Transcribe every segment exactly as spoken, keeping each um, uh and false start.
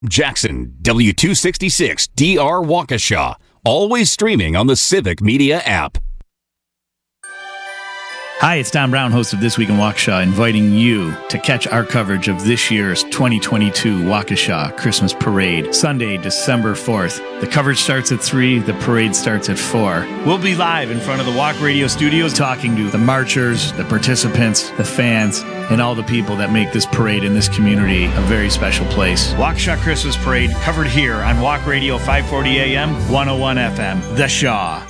Jackson, W two sixty-six D R Waukesha. Always streaming on the Civic Media app. Hi, it's Don Brown, host of This Week in Waukesha, inviting you to catch our coverage of this year's twenty twenty-two Waukesha Christmas Parade, Sunday, December fourth. The coverage starts at three, the parade starts at four. We'll be live in front of the Walk Radio studios talking to the marchers, the participants, the fans, and all the people that make this parade in this community a very special place. Waukesha Christmas Parade covered here on Walk Radio five forty A M, one oh one F M, The Shaw.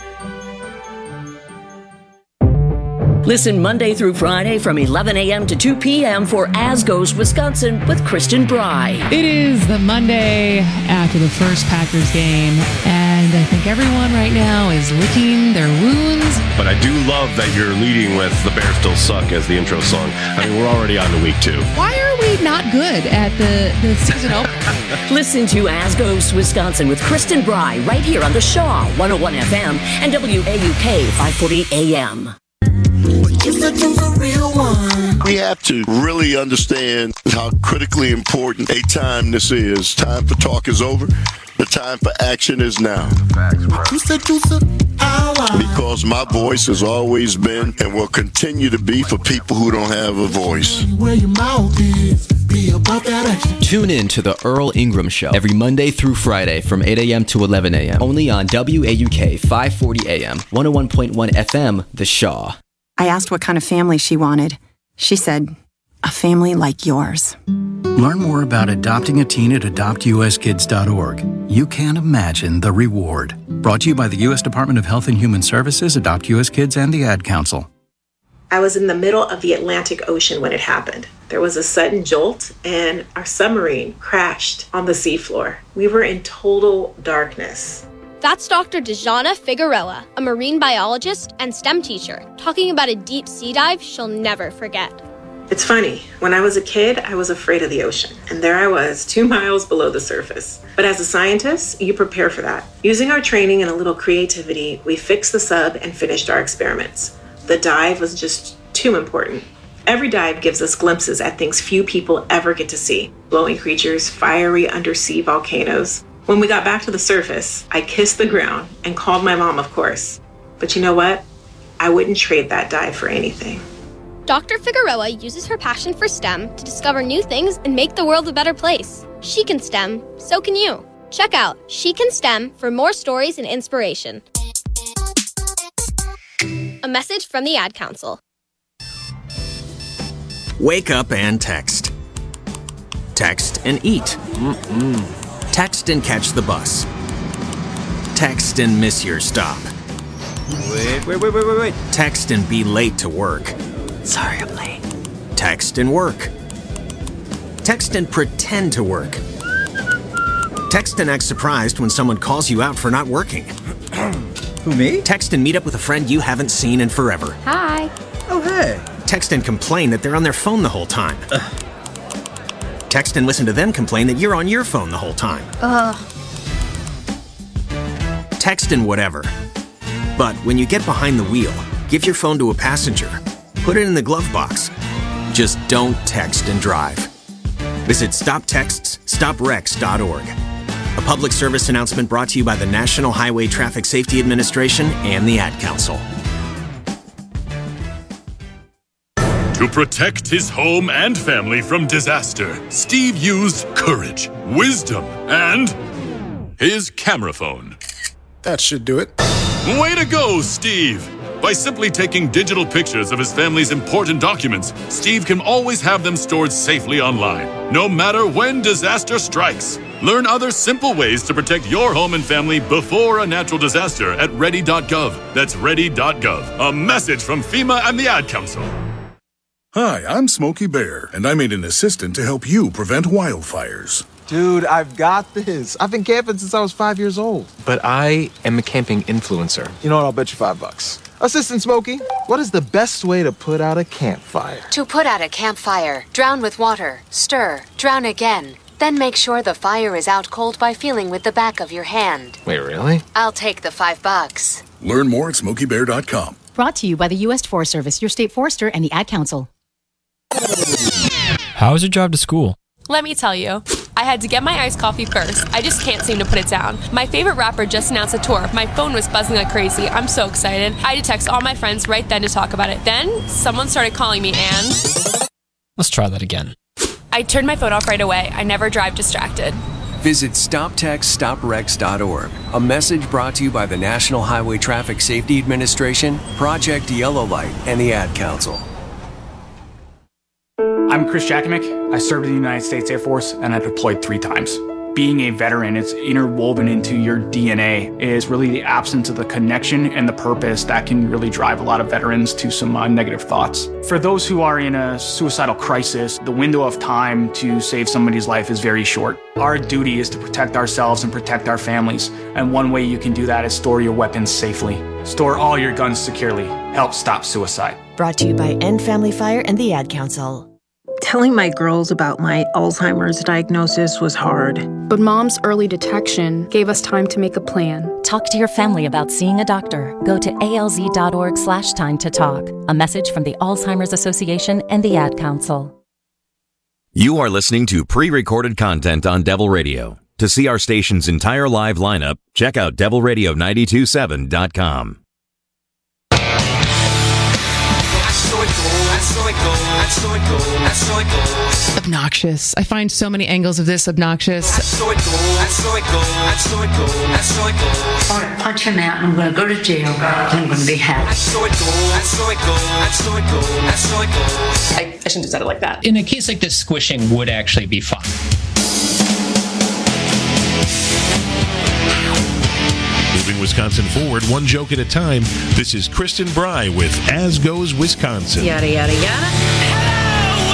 Listen Monday through Friday from eleven a.m. to two p.m. for As Goes Wisconsin with Kristen Bry. It is the Monday after the first Packers game, and I think everyone right now is licking their wounds. But I do love that you're leading with The Bears Still Suck as the intro song. I mean, we're already on to week two. Why are we not good at the, the season opener? Listen to As Goes Wisconsin with Kristen Bry right here on the Shaw, one oh one F M and W A U K five forty A M. We have to really understand how critically important a time this is. Time for talk is over. The time for action is now. Because my voice has always been and will continue to be for people who don't have a voice. Tune in to the Earl Ingram Show every Monday through Friday from eight a.m. to eleven a.m. Only on W A U K five forty A M, one oh one point one F M, The Shaw. I asked what kind of family she wanted. She said, a family like yours. Learn more about adopting a teen at adopt u s kids dot org. You can't imagine the reward. Brought to you by the U S Department of Health and Human Services, Adopt U S Kids, and the Ad Council. I was in the middle of the Atlantic Ocean when it happened. There was a sudden jolt, and our submarine crashed on the seafloor. We were in total darkness. That's Doctor Dejana Figueroa, a marine biologist and STEM teacher, talking about a deep sea dive she'll never forget. It's funny, when I was a kid, I was afraid of the ocean, and there I was, two miles below the surface. But as a scientist, you prepare for that. Using our training and a little creativity, we fixed the sub and finished our experiments. The dive was just too important. Every dive gives us glimpses at things few people ever get to see. Glowing creatures, fiery undersea volcanoes. When we got back to the surface, I kissed the ground and called my mom, of course. But you know what? I wouldn't trade that dive for anything. Doctor Figueroa uses her passion for STEM to discover new things and make the world a better place. She can STEM, so can you. Check out She Can STEM for more stories and inspiration. A message from the Ad Council. Wake up and text. Text and eat. Mm-mm. Text and catch the bus. Text and miss your stop. Wait, wait, wait, wait, wait, wait. Text and be late to work. Sorry, I'm late. Text and work. Text and pretend to work. Text and act surprised when someone calls you out for not working. Who, me? Text and meet up with a friend you haven't seen in forever. Hi. Oh, hey. Text and complain that they're on their phone the whole time. Ugh. Text and listen to them complain that you're on your phone the whole time. Ugh. Text and whatever. But when you get behind the wheel, give your phone to a passenger. Put it in the glove box. Just don't text and drive. Visit stop texts stop wrecks dot org. A public service announcement brought to you by the National Highway Traffic Safety Administration and the Ad Council. To protect his home and family from disaster, Steve used courage, wisdom, and his camera phone. That should do it. Way to go, Steve! By simply taking digital pictures of his family's important documents, Steve can always have them stored safely online, no matter when disaster strikes. Learn other simple ways to protect your home and family before a natural disaster at ready dot gov. That's ready dot gov. A message from FEMA and the Ad Council. Hi, I'm Smokey Bear, and I made an assistant to help you prevent wildfires. Dude, I've got this. I've been camping since I was five years old. But I am a camping influencer. You know what? I'll bet you five bucks. Assistant Smokey, what is the best way to put out a campfire? To put out a campfire, drown with water, stir, drown again. Then make sure the fire is out cold by feeling with the back of your hand. Wait, really? I'll take the five bucks. Learn more at smokey bear dot com. Brought to you by the U S Forest Service, your state forester, and the Ad Council. How is your job to school? Let me tell you. I I had to get my iced coffee first. I just can't seem to put it down. My favorite rapper just announced a tour. My phone was buzzing like crazy. I'm so excited. I had to text all my friends right then to talk about it. Then, someone started calling me and... Let's try that again. I turned my phone off right away. I never drive distracted. Visit stop text stop wrecks dot org. A message brought to you by the National Highway Traffic Safety Administration, Project Yellow Light, and the Ad Council. I'm Chris Jakimick. I served in the United States Air Force, and I deployed three times. Being a veteran, it's interwoven into your D N A. It is really the absence of the connection and the purpose that can really drive a lot of veterans to some uh, negative thoughts. For those who are in a suicidal crisis, the window of time to save somebody's life is very short. Our duty is to protect ourselves and protect our families. And one way you can do that is store your weapons safely. Store all your guns securely. Help stop suicide. Brought to you by End Family Fire and the Ad Council. Telling my girls about my Alzheimer's diagnosis was hard. But Mom's early detection gave us time to make a plan. Talk to your family about seeing a doctor. Go to alz.org slash time to talk. A message from the Alzheimer's Association and the Ad Council. You are listening to pre-recorded content on Devil Radio. To see our station's entire live lineup, check out devil radio nine two seven dot com. Obnoxious. I find so many angles of this obnoxious. I'm going to punch him out and I'm going to go to jail and I'm going to be happy. I, I shouldn't have said it like that. In a case like this, squishing would actually be fun. Moving Wisconsin forward, one joke at a time. This is Kristen Bry with As Goes Wisconsin. Yada, yada, yada. Hello,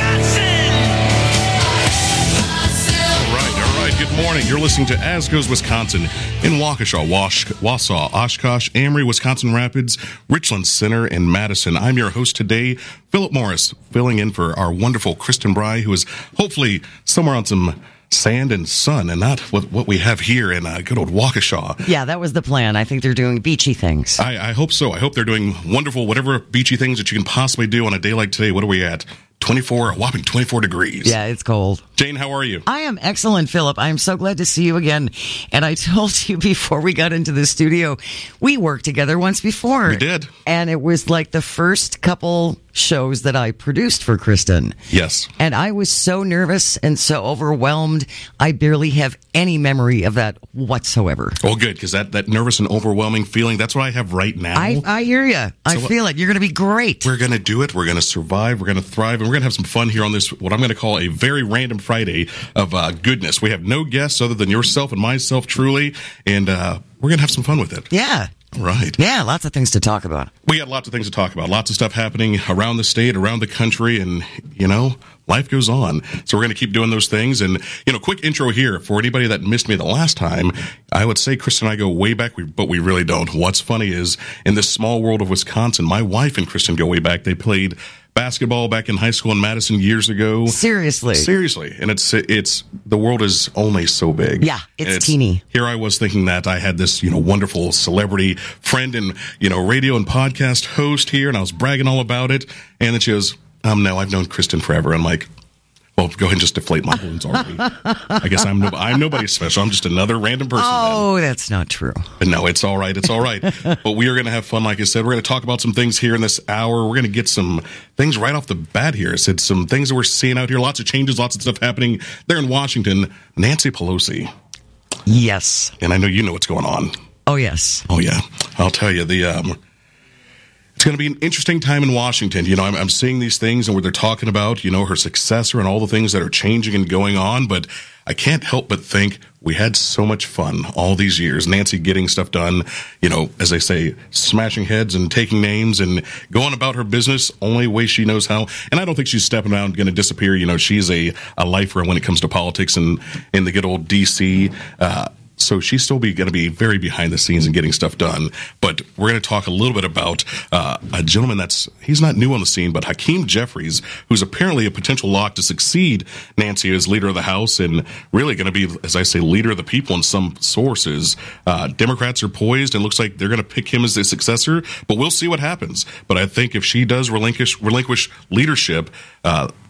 Wisconsin! All right, all right. Good morning. You're listening to As Goes Wisconsin in Waukesha, Wash, Wausau, Oshkosh, Amory, Wisconsin Rapids, Richland Center, and Madison. I'm your host today, Philip Morris, filling in for our wonderful Kristen Bry, who is hopefully somewhere on some sand and sun, and not what, what we have here in uh, good old Waukesha. Yeah, that was the plan. I think they're doing beachy things. I, I hope so. I hope they're doing wonderful, whatever beachy things that you can possibly do on a day like today. What are we at? twenty-four, a whopping twenty-four degrees. Yeah, it's cold. Jane, how are you? I am excellent, Philip. I'm so glad to see you again. And I told you before we got into the studio, we worked together once before. We did. And it was like the first couple shows that I produced for Kristen. Yes. And I was so nervous and so overwhelmed, I barely have any memory of that whatsoever. Well, good, because that, that nervous and overwhelming feeling, that's what I have right now. I, I hear you. I so, feel it. You're going to be great. We're going to do it. We're going to survive. We're going to thrive. And we're going to have some fun here on this, what I'm going to call a very random Friday of uh, goodness. We have no guests other than yourself and myself, truly. And uh, we're going to have some fun with it. Yeah. Right. Yeah, lots of things to talk about. We got lots of things to talk about. Lots of stuff happening around the state, around the country, and, you know, life goes on. So we're going to keep doing those things. And, you know, quick intro here for anybody that missed me the last time. I would say Kristen and I go way back, but we really don't. What's funny is in this small world of Wisconsin, my wife and Kristen go way back. They played basketball back in high school in Madison years ago. Seriously. Seriously. And it's, it's, the world is only so big. Yeah, it's, it's teeny. Here I was thinking that I had this, you know, wonderful celebrity friend and, you know, radio and podcast host here, and I was bragging all about it. And then she goes, um, no, I've known Kristen forever. I'm like, well, go ahead and just deflate my balloons already. I guess I'm no, I'm nobody special. I'm just another random person. Oh, then. That's not true. But no, it's all right. It's all right. But we are going to have fun. Like I said, we're going to talk about some things here in this hour. We're going to get some things right off the bat here. It's some things that we're seeing out here. Lots of changes, lots of stuff happening there in Washington. Nancy Pelosi. Yes. And I know you know what's going on. Oh, yes. Oh, yeah. I'll tell you, the... um. It's going to be an interesting time in Washington. You know, I'm, I'm seeing these things and where they're talking about, you know, her successor and all the things that are changing and going on. But I can't help but think we had so much fun all these years. Nancy getting stuff done, you know, as they say, smashing heads and taking names and going about her business only way she knows how. And I don't think she's stepping out and going to disappear. You know, she's a, a lifer when it comes to politics and in the good old D C uh So she's still be going to be very behind the scenes and getting stuff done. But we're going to talk a little bit about uh, a gentleman that's, he's not new on the scene, but Hakeem Jeffries, who's apparently a potential lock to succeed Nancy as leader of the House and really going to be, as I say, leader of the people in some sources. Uh, Democrats are poised and looks like they're going to pick him as the successor, but we'll see what happens. But I think if she does relinquish, relinquish leadership, uh,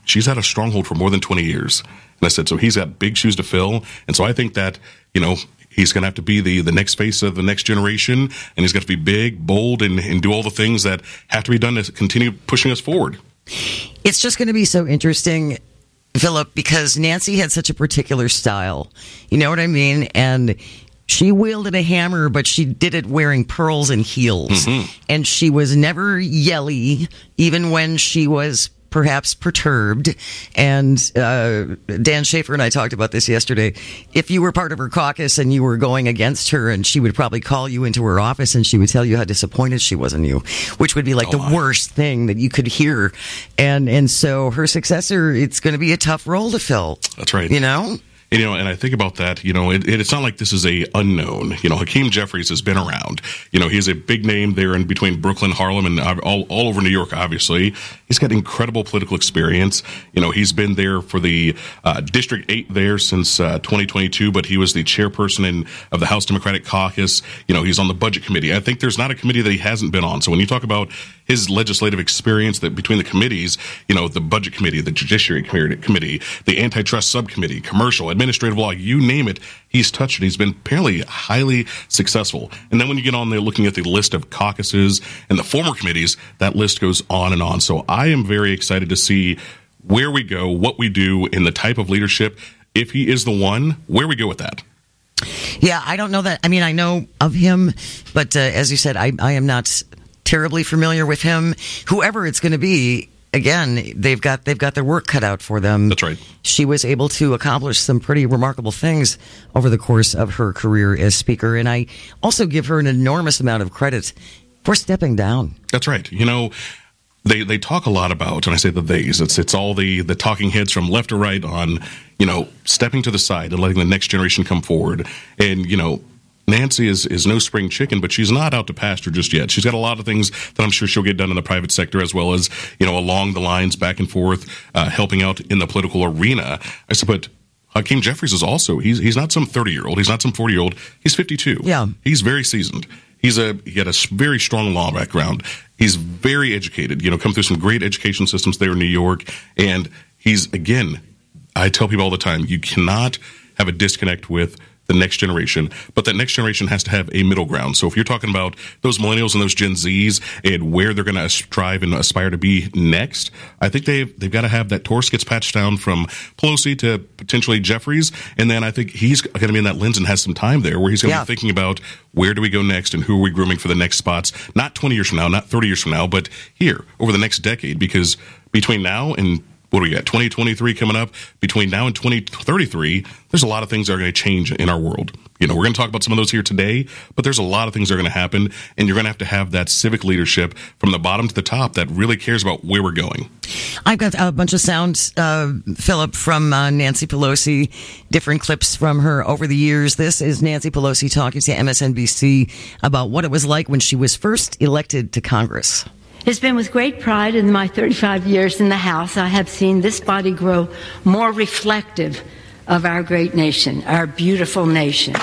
she's had a stronghold for more than twenty years. And I said, so he's got big shoes to fill. And so I think that, you know, he's going to have to be the, the next face of the next generation, and he's got to be big, bold, and, and do all the things that have to be done to continue pushing us forward. It's just going to be so interesting, Philip, because Nancy had such a particular style. You know what I mean? And she wielded a hammer, but she did it wearing pearls and heels. Mm-hmm. And she was never yelly, even when she was perhaps perturbed. And uh, Dan Schaefer and I talked about this yesterday. If you were part of her caucus and you were going against her, and she would probably call you into her office and she would tell you how disappointed she was in you, which would be like oh, the my. worst thing that you could hear. And and so her successor, it's going to be a tough role to fill. That's right. You know? And, you know, and I think about that, you know, it, it, it's not like this is a unknown. You know, Hakeem Jeffries has been around. You know, he's a big name there in between Brooklyn, Harlem, and all, all over New York, obviously. He's got incredible political experience. You know, he's been there for the uh, District eight there since uh, twenty twenty-two, but he was the chairperson in, of the House Democratic Caucus. You know, he's on the Budget Committee. I think there's not a committee that he hasn't been on. So when you talk about his legislative experience that between the committees, you know, the Budget Committee, the Judiciary Committee, the Antitrust Subcommittee, Commercial, Administrative Law, you name it, he's touched it. He's been apparently highly successful. And then when you get on there looking at the list of caucuses and the former committees, that list goes on and on. So I am very excited to see where we go, what we do, and the type of leadership. If he is the one, where we go with that. Yeah, I don't know that. I mean, I know of him, but uh, as you said, I, I am not terribly familiar with him. Whoever it's going to be, again, they've got they've got their work cut out for them. That's right. She was able to accomplish some pretty remarkable things over the course of her career as Speaker, and I also give her an enormous amount of credit for stepping down. That's right. You know, they they talk a lot about, and I say the theys, it's it's all the, the talking heads from left to right on, you know, stepping to the side and letting the next generation come forward. And, you know, Nancy is, is no spring chicken, but she's not out to pasture just yet. She's got a lot of things that I'm sure she'll get done in the private sector, as well as, you know, along the lines, back and forth, uh, helping out in the political arena. I said, but Hakeem Jeffries is also, he's he's not some thirty-year-old. He's not some forty-year-old. He's fifty-two. Yeah. He's very seasoned. He's a he had a very strong law background. He's very educated, you know, come through some great education systems there in New York. And he's, again, I tell people all the time, you cannot have a disconnect with the next generation, but that next generation has to have a middle ground. So if you're talking about those millennials and those Gen Zs and where they're going to strive and aspire to be next, I think they've they've got to have that Taurus gets patched down from Pelosi to potentially Jeffries, and then I think he's going to be in that lens and has some time there where he's going to yeah. be thinking about where do we go next and who are we grooming for the next spots, not twenty years from now, not thirty years from now, but here over the next decade, because between now and what do we got? twenty twenty-three coming up. Between now and twenty thirty-three, there's a lot of things that are going to change in our world. You know, we're going to talk about some of those here today, but there's a lot of things that are going to happen, and you're going to have to have that civic leadership from the bottom to the top that really cares about where we're going. I've got a bunch of sound, uh, Philip, from uh, Nancy Pelosi, different clips from her over the years. This is Nancy Pelosi talking to M S N B C about what it was like when she was first elected to Congress. It's been with great pride in my thirty-five years in the House I have seen this body grow more reflective of our great nation, our beautiful nation.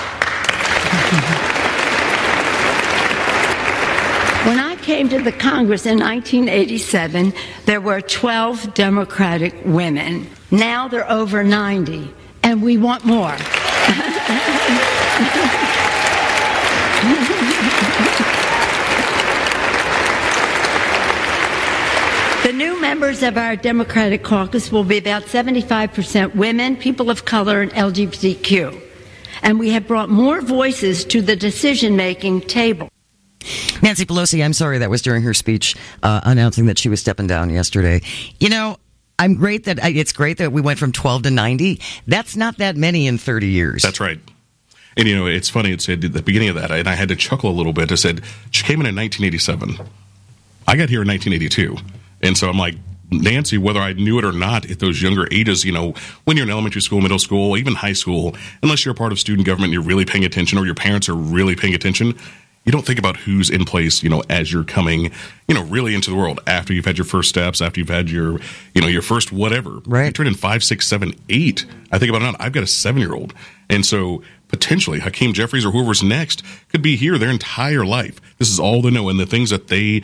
When I came to the Congress in nineteen eighty-seven, there were twelve Democratic women. Now there are over ninety, and we want more. The new members of our Democratic caucus will be about seventy-five percent women, people of color, and L G B T Q. And we have brought more voices to the decision-making table. Nancy Pelosi, I'm sorry, that was during her speech uh, announcing that she was stepping down yesterday. You know, I'm great that it's great that we went from twelve to ninety. That's not that many in thirty years. That's right. And, you know, it's funny, it said at the beginning of that, and I had to chuckle a little bit. I said, she came in in nineteen eighty-seven. I got here in nineteen eighty-two. And so I'm like, Nancy, whether I knew it or not at those younger ages, you know, when you're in elementary school, middle school, even high school, unless you're a part of student government and you're really paying attention or your parents are really paying attention, you don't think about who's in place, you know, as you're coming, you know, really into the world after you've had your first steps, after you've had your, you know, your first whatever. Right. You turn in five, six, seven, eight. I think about it now. I've got a seven-year-old. And so potentially Hakeem Jeffries or whoever's next could be here their entire life. This is all they know. And the things that they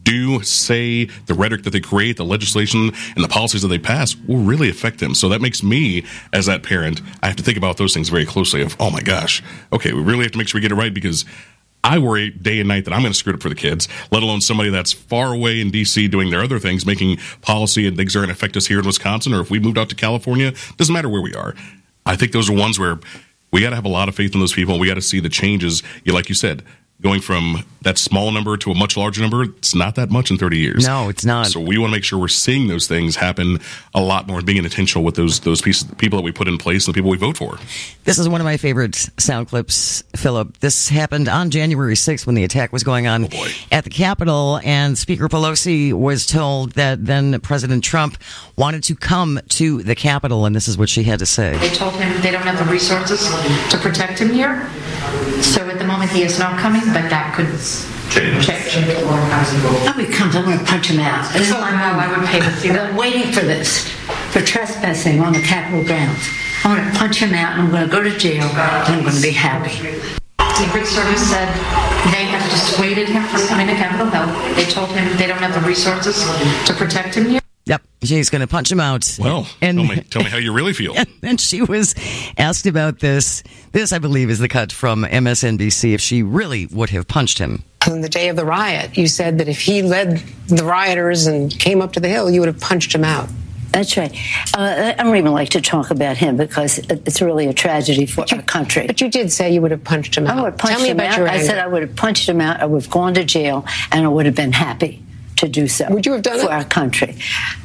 do, say, the rhetoric that they create, the legislation and the policies that they pass will really affect them. So that makes me, as that parent, I have to think about those things very closely of, oh my gosh, okay, we really have to make sure we get it right, because I worry day and night that I'm going to screw it up for the kids, let alone somebody that's far away in D C doing their other things, making policy and things are going to affect us here in Wisconsin, or if we moved out to California, doesn't matter where we are. I think those are ones where we got to have a lot of faith in those people. We got to see the changes, like you said, going from that small number to a much larger number. It's not that much in thirty years. No, it's not. So we want to make sure we're seeing those things happen a lot more, being intentional with those those pieces, people that we put in place and the people we vote for. This is one of my favorite sound clips, Philip. This happened on January sixth when the attack was going on oh at the Capitol, and Speaker Pelosi was told that then President Trump wanted to come to the Capitol, and this is what she had to say. They told him they don't have the resources to protect him here, so at the moment he is not coming, but that could change. Oh, he comes, I'm going to punch him out. This is my mom, I would pay to see that. I'm waiting for this, for trespassing on the Capitol grounds. I'm going to punch him out, and I'm going to go to jail, and I'm going to be happy. Secret Service said they have dissuaded him from coming to Capitol Hill. They told him they don't have the resources to protect him here. Yep, she's going to punch him out. Well, and, tell me, tell me how you really feel. And then she was asked about this. This, I believe, is the cut from M S N B C, if she really would have punched him. On the day of the riot, you said that if he led the rioters and came up to the Hill, you would have punched him out. That's right. Uh, I don't even like to talk about him because it's really a tragedy for but you, our country. But you did say you would have punched him out. I would have punched Tell me him about out. your I anger. said I would have punched him out. I would have gone to jail, and I would have been happy to do so. Would you have done for it? our country?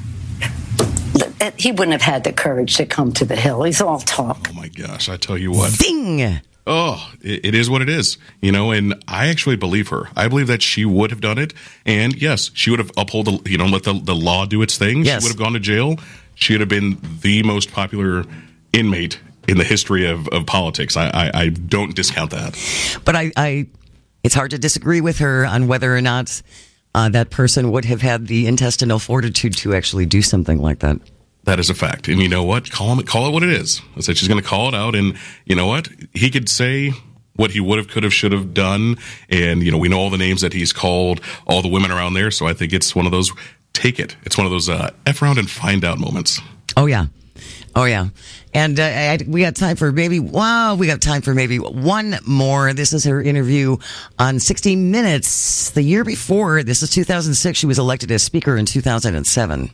He wouldn't have had the courage to come to the Hill. He's all talk. Oh my gosh, I tell you what. Ding! Oh, it, it is what it is, you know, and I actually believe her. I believe that she would have done it, and yes, she would have upheld, the, you know, let the, the law do its thing. Yes. She would have gone to jail. She would have been the most popular inmate in the history of, of politics. I, I, I don't discount that. But I, I, it's hard to disagree with her on whether or not uh, that person would have had the intestinal fortitude to actually do something like that. That is a fact. And you know what? Call him, call it what it is. I said she's going to call it out. And you know what? He could say what he would have, could have, should have done. And, you know, we know all the names that he's called, all the women around there. So I think it's one of those, take it. It's one of those uh, F around and find out moments. Oh, yeah. Oh, yeah. And uh, I, we got time for maybe, wow, we got time for maybe one more. This is her interview on sixty minutes. The year before, this is two thousand six, she was elected as Speaker in two thousand seven.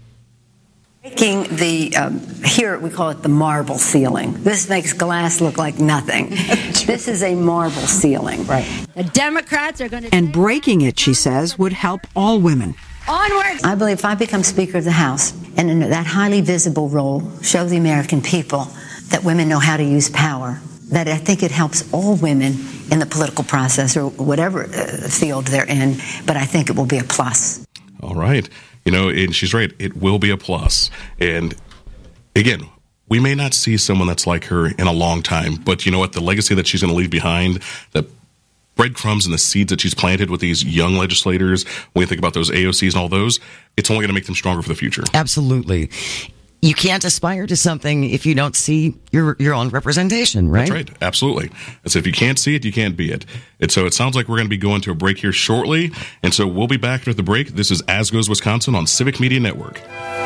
Breaking the, um, here we call it the marble ceiling. This makes glass look like nothing. This is a marble ceiling. Right. The Democrats are going to... And breaking it, she says, would help all women. Onward! I believe if I become Speaker of the House, and in that highly visible role, show the American people that women know how to use power, that I think it helps all women in the political process or whatever uh, field they're in, but I think it will be a plus. All right. You know, and she's right. It will be a plus. And again, we may not see someone that's like her in a long time, but you know what? The legacy that she's going to leave behind, the breadcrumbs and the seeds that she's planted with these young legislators, when you think about those A O Cs and all those, it's only going to make them stronger for the future. Absolutely. You can't aspire to something if you don't see your your own representation, right? That's right. Absolutely. And so if you can't see it, you can't be it. And so it sounds like we're going to be going to a break here shortly. And so we'll be back after the break. This is As Goes Wisconsin on Civic Media Network.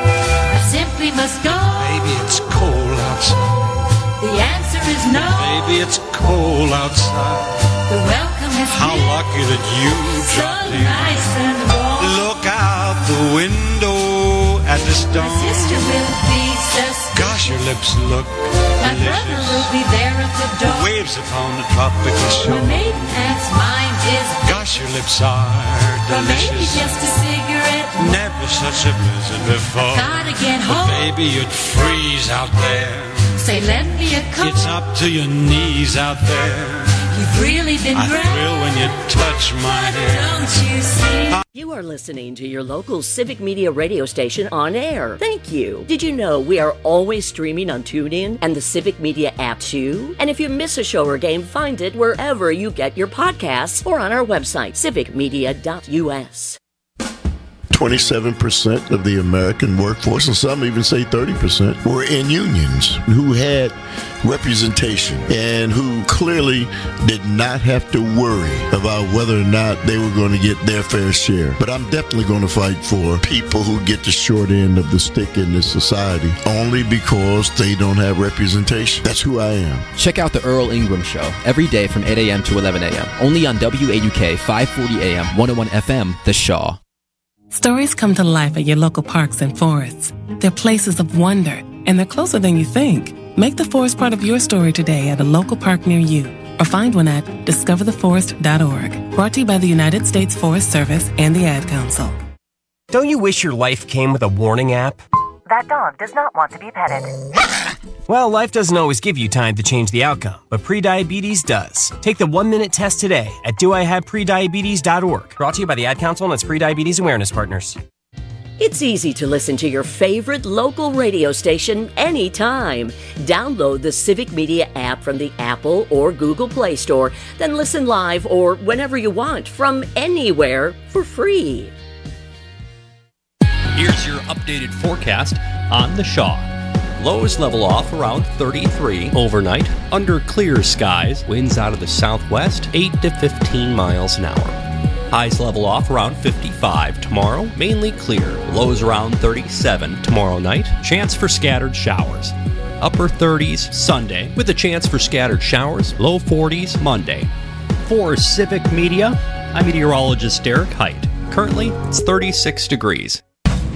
I simply must go. Baby, it's cold outside. The answer is no. Baby, it's cold outside. The welcome is How been lucky that you so dropped in. nice and warm. Look out the window at the storm. My sister will be suspicious. Gosh, your lips look My delicious. brother will be there at the The door. waves upon the tropical shore. My maiden aunt's mind is Gosh, your lips are or maybe delicious. just a cigarette. Never such a blizzard before. Gotta get But home. baby, you'd freeze out there. Say, lend me a coat. It's up to your knees out there. You've really been I great. thrill when you touch my hair. Don't you see? You are listening to your local Civic Media radio station on air. Thank you. Did you know we are always streaming on TuneIn and the Civic Media app too? And if you miss a show or game, find it wherever you get your podcasts or on our website, civic media dot u s. twenty-seven percent of the American workforce, and some even say thirty percent, were in unions who had representation and who clearly did not have to worry about whether or not they were going to get their fair share. But I'm definitely going to fight for people who get the short end of the stick in this society only because they don't have representation. That's who I am. Check out the Earl Ingram Show every day from eight a.m. to eleven a.m. only on W A U K five forty A M, one oh one F M, The Shaw. Stories come to life at your local parks and forests. They're places of wonder, and they're closer than you think. Make the forest part of your story today at a local park near you, or find one at discover the forest dot org. Brought to you by the United States Forest Service and the Ad Council. Don't you wish your life came with a warning app? That dog does not want to be petted. Well, life doesn't always give you time to change the outcome, but prediabetes does. Take the one-minute test today at do I have prediabetes dot org. Brought to you by the Ad Council and its prediabetes awareness partners. It's easy to listen to your favorite local radio station anytime. Download the Civic Media app from the Apple or Google Play Store, then listen live or whenever you want from anywhere for free. Here's your updated forecast on the Shaw. Lows level off around thirty-three overnight. Under clear skies, winds out of the southwest, eight to fifteen miles an hour. Highs level off around fifty-five tomorrow, mainly clear. Lows around thirty-seven tomorrow night. Chance for scattered showers. Upper thirties Sunday with a chance for scattered showers. Low forties Monday. For Civic Media, I'm meteorologist Derek Height. Currently, it's thirty-six degrees.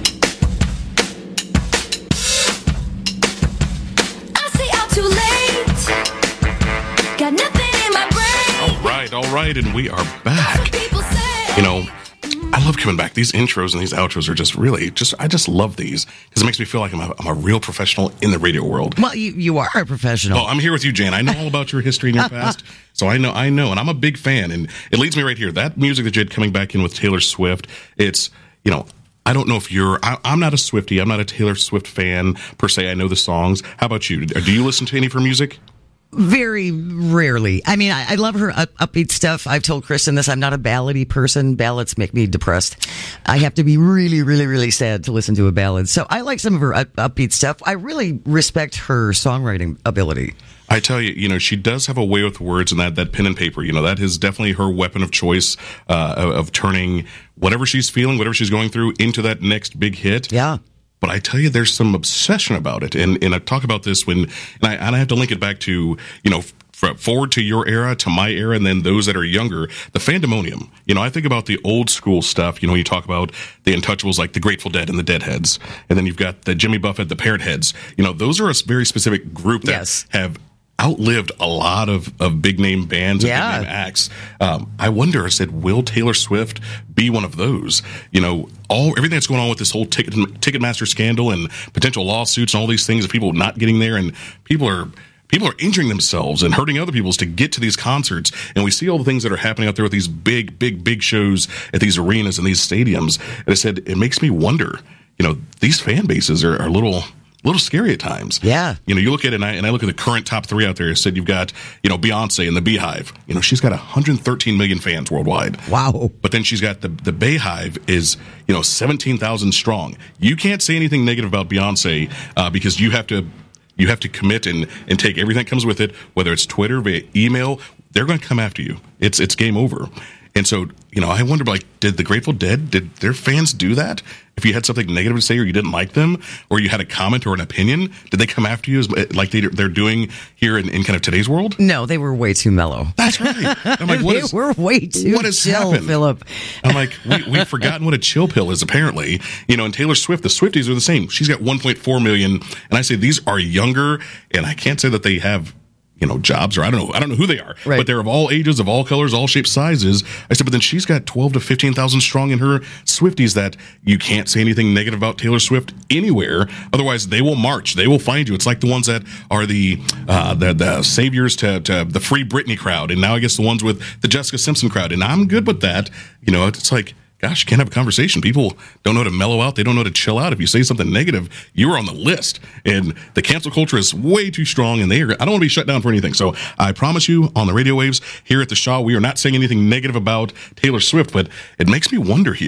All right, and we are back. You know, I love coming back. These intros and these outros are just really, just I just love these because it makes me feel like I'm a, I'm a real professional in the radio world. Well, you, you are a professional. Oh, I'm here with you, Jan. I know all about your history and your past, so I know, I know, and I'm a big fan. And it leads me right here. That music that you had coming back in with Taylor Swift, it's, you know, I don't know if you're, I, I'm not a Swiftie. I'm not a Taylor Swift fan per se. I know the songs. How about you? Do you listen to any of her music? Very rarely. I mean, I, I love her up, upbeat stuff. I've told Kristen this. I'm not a ballady person. Ballads make me depressed. I have to be really, really, really sad to listen to a ballad. So I like some of her up, upbeat stuff. I really respect her songwriting ability. I tell you, you know, she does have a way with words, and that, that pen and paper, you know, that is definitely her weapon of choice, uh, of, of turning whatever she's feeling, whatever she's going through into that next big hit. Yeah. But I tell you, there's some obsession about it. And, and I talk about this when, and I, and I have to link it back to, you know, f- forward to your era, to my era, and then those that are younger, the fandemonium. You know, I think about the old school stuff. You know, you talk about the Untouchables like the Grateful Dead and the Deadheads. And then you've got the Jimmy Buffett, the Parrot Heads. You know, those are a very specific group that yes. have outlived a lot of, of big name bands and yeah. big name acts. Um, I wonder, I said, will Taylor Swift be one of those? You know, all everything that's going on with this whole ticket Ticketmaster scandal and potential lawsuits and all these things of people not getting there, and people are people are injuring themselves and hurting other people to get to these concerts. And we see all the things that are happening out there with these big, big, big shows at these arenas and these stadiums. And I said, it makes me wonder, you know, these fan bases are, are a little... a little scary at times. Yeah. You know, you look at it, and I, and I look at the current top three out there. I said you've got, you know, Beyonce and the Beehive. You know, she's got one hundred thirteen million fans worldwide. Wow. But then she's got the, the Beehive is, you know, seventeen thousand strong. You can't say anything negative about Beyonce uh, because you have to you have to commit and, and take everything that comes with it, whether it's Twitter, via email. They're going to come after you. It's it's game over. And so, you know, I wonder, like, did the Grateful Dead, did their fans do that? If you had something negative to say or you didn't like them or you had a comment or an opinion, did they come after you as, like they, they're doing here in, in kind of today's world? No, they were way too mellow. That's right. I'm like, what they is, were way too what has chill, happened? Philip. I'm like, we, we've forgotten what a chill pill is, apparently. You know, and Taylor Swift, the Swifties are the same. She's got one point four million. And I say these are younger, and I can't say that they have, you know, jobs, or I don't know, I don't know who they are, right. but they're of all ages, of all colors, all shapes, sizes. I said, but then she's got twelve to fifteen thousand strong in her Swifties that you can't say anything negative about Taylor Swift anywhere. Otherwise, they will march. They will find you. It's like the ones that are the uh, the, the saviors to, to the Free Britney crowd. And now I guess the ones with the Jessica Simpson crowd. And I'm good with that. You know, it's like, gosh, you can't have a conversation. People don't know how to mellow out. They don't know how to chill out. If you say something negative, you're on the list. And the cancel culture is way too strong, and they are, I don't want to be shut down for anything. So I promise you, on the radio waves here at the Shaw, we are not saying anything negative about Taylor Swift, but it makes me wonder here.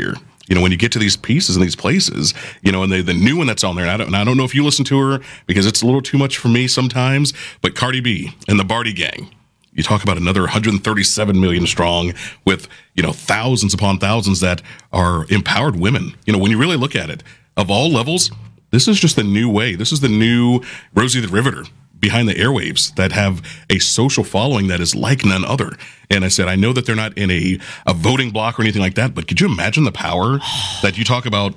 you know, when you get to these pieces and these places, you know, and the, the new one that's on there, and I, don't, and I don't know if you listen to her because it's a little too much for me sometimes, but Cardi B and the Barty Gang. You talk about another one hundred thirty-seven million strong with, you know, thousands upon thousands that are empowered women. You know, when you really look at it, of all levels, this is just the new way. This is the new Rosie the Riveter behind the airwaves that have a social following that is like none other. And I said, I know that they're not in a, a voting block or anything like that, but could you imagine the power that you talk about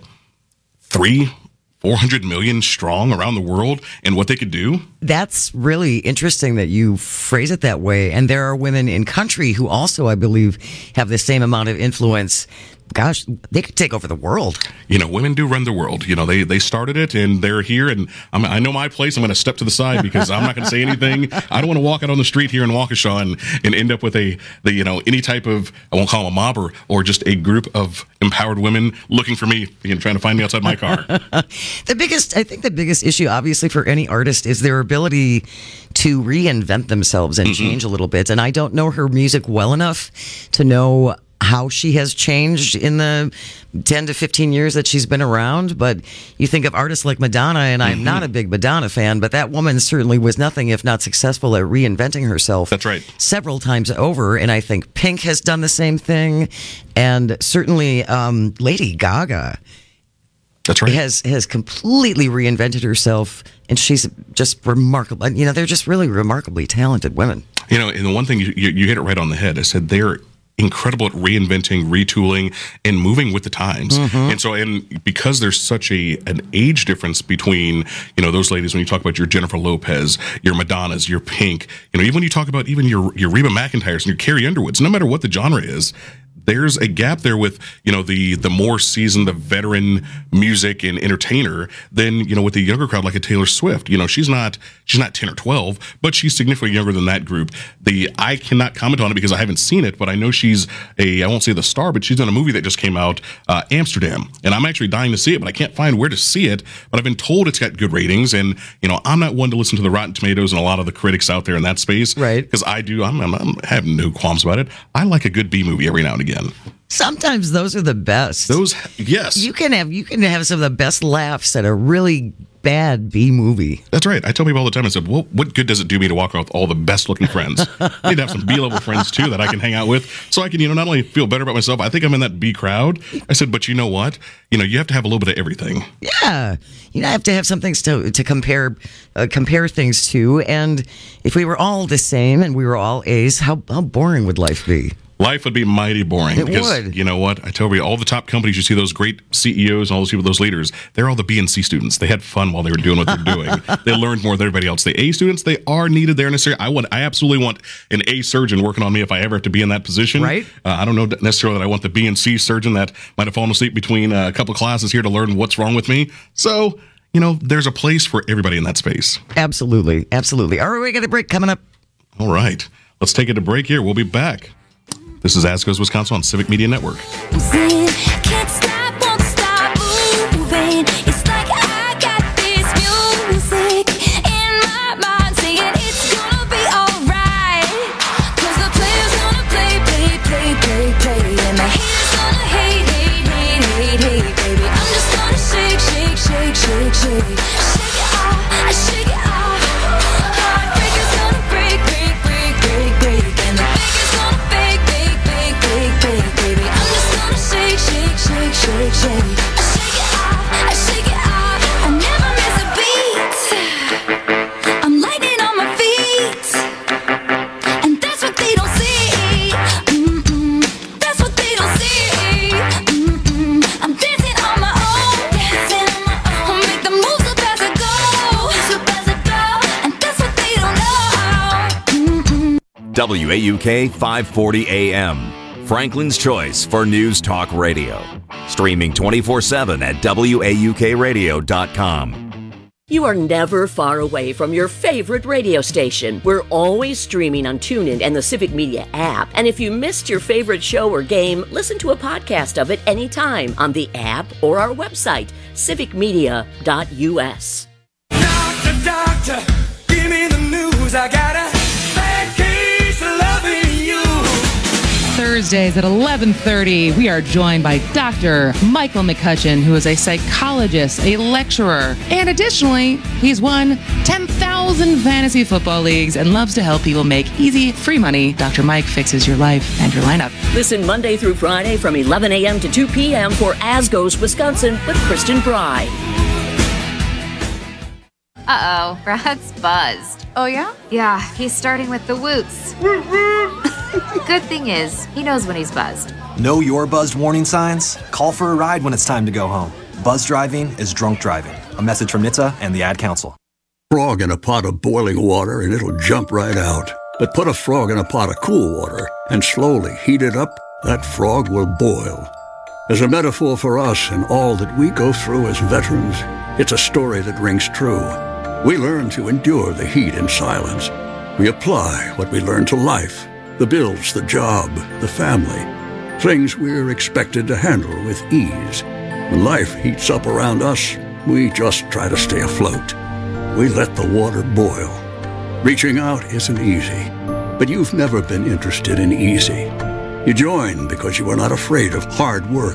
three, four hundred million strong around the world and what they could do? That's really interesting that you phrase it that way. And there are women in country who also, I believe, have the same amount of influence. Gosh, they could take over the world. You know, women do run the world. You know, they they started it and they're here. And I'm, I know my place. I'm going to step to the side because I'm not going to say anything. I don't want to walk out on the street here in Waukesha and, and end up with a, the, you know, any type of, I won't call them a mob or, or just a group of empowered women looking for me and trying to find me outside my car. The biggest, I think the biggest issue, obviously, for any artist is their ability to reinvent themselves and mm-hmm. change a little bit. And I don't know her music well enough to know how she has changed in the ten to fifteen years that she's been around. But you think of artists like Madonna, and I'm mm-hmm. not a big Madonna fan, but that woman certainly was nothing if not successful at reinventing herself. That's right. Several times over. And I think Pink has done the same thing. And certainly um, Lady Gaga. That's right. Has has completely reinvented herself, and she's just remarkable. You know, they're just really remarkably talented women. You know, and the one thing, you, you, you hit it right on the head. I said they're incredible at reinventing, retooling, and moving with the times. Mm-hmm. And so, and because there's such a an age difference between, you know, those ladies, when you talk about your Jennifer Lopez, your Madonnas, your Pink, you know, even when you talk about even your, your Reba McEntyres and your Carrie Underwoods, no matter what the genre is, there's a gap there with, you know, the the more seasoned, the veteran music and entertainer than, you know, with the younger crowd like a Taylor Swift. You know, she's not she's not ten or twelve, but she's significantly younger than that group. The I cannot comment on it because I haven't seen it, but I know she's a, I won't say the star, but she's done a movie that just came out, uh, Amsterdam. And I'm actually dying to see it, but I can't find where to see it. But I've been told it's got good ratings. And, you know, I'm not one to listen to the Rotten Tomatoes and a lot of the critics out there in that space. Right. Because I do, I'm, I'm, I'm I have no qualms about it. I like a good B movie every now and again. Sometimes those are the best. Those, yes. You can have you can have some of the best laughs at a really bad B movie. That's right. I tell people all the time, I said, well, what good does it do me to walk around with all the best looking friends? I need to have some B-level friends too that I can hang out with so I can, you know, not only feel better about myself, I think I'm in that B crowd. I said, but you know what? You know, you have to have a little bit of everything. Yeah. You know, have to have some things to to compare uh, compare things to. And if we were all the same and we were all A's, how how boring would life be? Life would be mighty boring. It because, would. You know what? I tell you, all the top companies, you see those great C E Os and all those people, those leaders, they're all the B and C students. They had fun while they were doing what they're doing. They learned more than everybody else. The A students, they are needed there necessarily. I want, I absolutely want an A surgeon working on me if I ever have to be in that position. Right. Uh, I don't know necessarily that I want the B and C surgeon that might have fallen asleep between uh, a couple of classes here to learn what's wrong with me. So, you know, there's a place for everybody in that space. Absolutely. Absolutely. All right, we got a break coming up. All right. Let's take it to break here. We'll be back. This is As Goes Wisconsin on Civic Media Network. Can't stop, won't stop moving. It's like I got this music in my mind saying it's gonna be alright. Cause the player's gonna play, play, play, play, play. And the haters gonna hate, hate, hate, hate, hate, baby. I'm just gonna shake, shake, shake, shake, shake. Shake it off, I shake it off. Heartbreaker's gonna break, break, break, break, break. And the faker's gonna fake, fake, fake, fake, fake, baby. I'm just gonna shake, shake, shake, shake, shake. I shake it off, I shake it off. I never miss a beat. I'm lightning on my feet, and that's what they don't see. Mm-mm. That's what they don't see. Mm-mm. I'm dancing on my own, dancing on my own. Make the moves up as I go, up as I go, and that's what they don't know. Mm-mm. W A U K five forty A M, Franklin's Choice for News Talk Radio. Streaming twenty-four seven at W A U K radio dot com. You are never far away from your favorite radio station. We're always streaming on TuneIn and the Civic Media app. And if you missed your favorite show or game, listen to a podcast of it anytime on the app or our website, civic media dot U S. Doctor, doctor, give me the news. I got a bad case of loving you. Thursdays at eleven thirty, we are joined by Doctor Michael McCutcheon, who is a psychologist, a lecturer, and additionally, he's won ten thousand fantasy football leagues and loves to help people make easy, free money. Doctor Mike fixes your life and your lineup. Listen Monday through Friday from eleven a.m. to two p.m. for As Goes Wisconsin with Kristen Bride. Uh-oh, Brad's buzzed. Oh, yeah? Yeah, he's starting with the woots. Good thing is, he knows when he's buzzed. Know your buzzed warning signs? Call for a ride when it's time to go home. Buzz driving is drunk driving. A message from N H T S A and the Ad Council. Frog in a pot of boiling water and it'll jump right out. But put a frog in a pot of cool water and slowly heat it up, that frog will boil. As a metaphor for us and all that we go through as veterans, it's a story that rings true. We learn to endure the heat in silence. We apply what we learn to life, the bills, the job, the family, things we're expected to handle with ease. When life heats up around us, we just try to stay afloat. We let the water boil. Reaching out isn't easy, but you've never been interested in easy. You join because you are not afraid of hard work.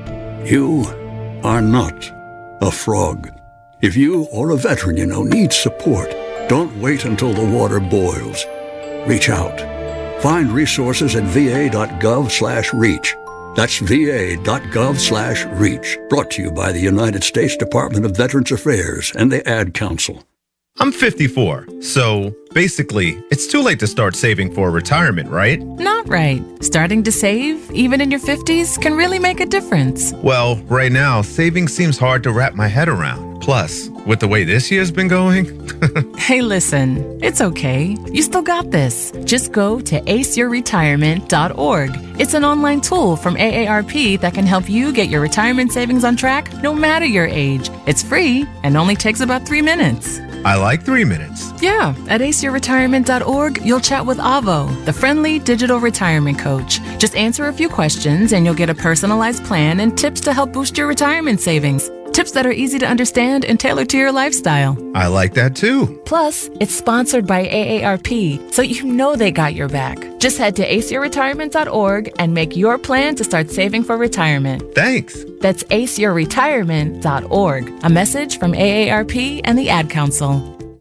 You are not a frog. If you or a veteran you know needs support, don't wait until the water boils. Reach out. Find resources at va.gov slash reach. That's va.gov slash reach. Brought to you by the United States Department of Veterans Affairs and the Ad Council. I'm fifty-four, so basically, it's too late to start saving for retirement, right? Not right. Starting to save, even in your fifties, can really make a difference. Well, right now, saving seems hard to wrap my head around. Plus, with the way this year's been going... Hey, listen, it's okay. You still got this. Just go to ace your retirement dot org. It's an online tool from A A R P that can help you get your retirement savings on track no matter your age. It's free and only takes about three minutes. I like three minutes. Yeah, at ace your retirement dot org, you'll chat with Avo, the friendly digital retirement coach. Just answer a few questions and you'll get a personalized plan and tips to help boost your retirement savings. Tips that are easy to understand and tailored to your lifestyle. I like that too. Plus, it's sponsored by A A R P, so you know they got your back. Just head to ace your retirement dot org and make your plan to start saving for retirement. Thanks. That's ace your retirement dot org. A message from A A R P and the Ad Council.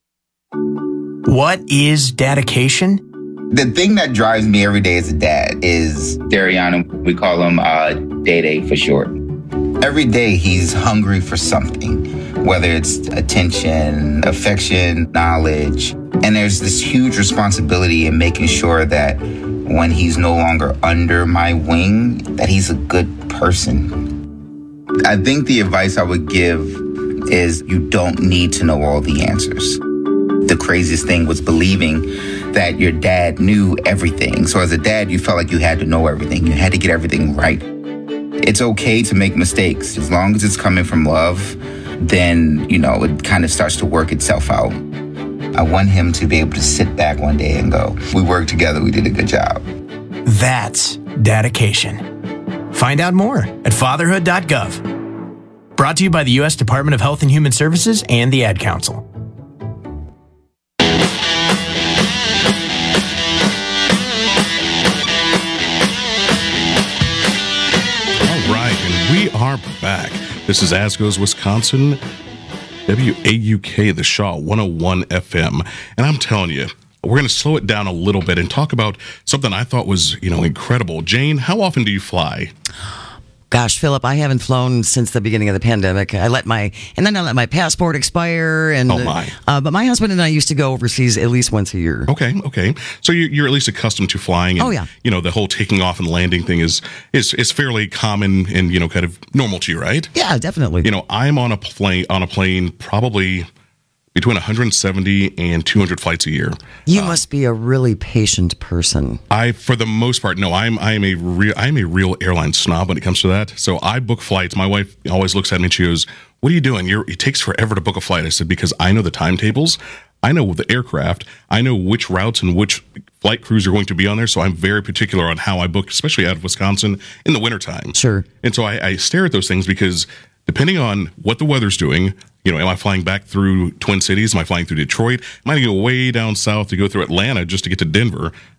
What is dedication? The thing that drives me every day as a dad is Dariana. We call him uh, Day-Day for short. Every day he's hungry for something, whether it's attention, affection, knowledge. And there's this huge responsibility in making sure that when he's no longer under my wing, that he's a good person. I think the advice I would give is you don't need to know all the answers. The craziest thing was believing that your dad knew everything. So as a dad, you felt like you had to know everything. You had to get everything right. It's okay to make mistakes. As long as it's coming from love, then, you know, it kind of starts to work itself out. I want him to be able to sit back one day and go, we worked together, we did a good job. That's dedication. Find out more at fatherhood dot gov. Brought to you by the U S Department of Health and Human Services and the Ad Council. We are back. This is As Goes Wisconsin, W A U K, the Shaw, one oh one F M. And I'm telling you, we're going to slow it down a little bit and talk about something I thought was, you know, incredible. Jane, how often do you fly? Gosh, Philip, I haven't flown since the beginning of the pandemic. I let my, and then I let my passport expire. And, oh, my. Uh, but my husband and I used to go overseas at least once a year. Okay, okay. So you're, you're at least accustomed to flying. And, oh, yeah. You know, the whole taking off and landing thing is, is, is fairly common and, you know, kind of normal to you, right? Yeah, definitely. You know, I'm on a plane, on a plane probably between one hundred seventy and two hundred flights a year. You uh, must be a really patient person. I, for the most part, no. I'm I'm a real I'm a real airline snob when it comes to that. So I book flights. My wife always looks at me and she goes, "What are you doing? You're, it takes forever to book a flight." I said, "Because I know the timetables. I know the aircraft. I know which routes and which flight crews are going to be on there. So I'm very particular on how I book, especially out of Wisconsin in the wintertime." Sure. And so I, I stare at those things because depending on what the weather's doing, you know, am I flying back through Twin Cities? Am I flying through Detroit? Am I going to go way down south to go through Atlanta just to get to Denver?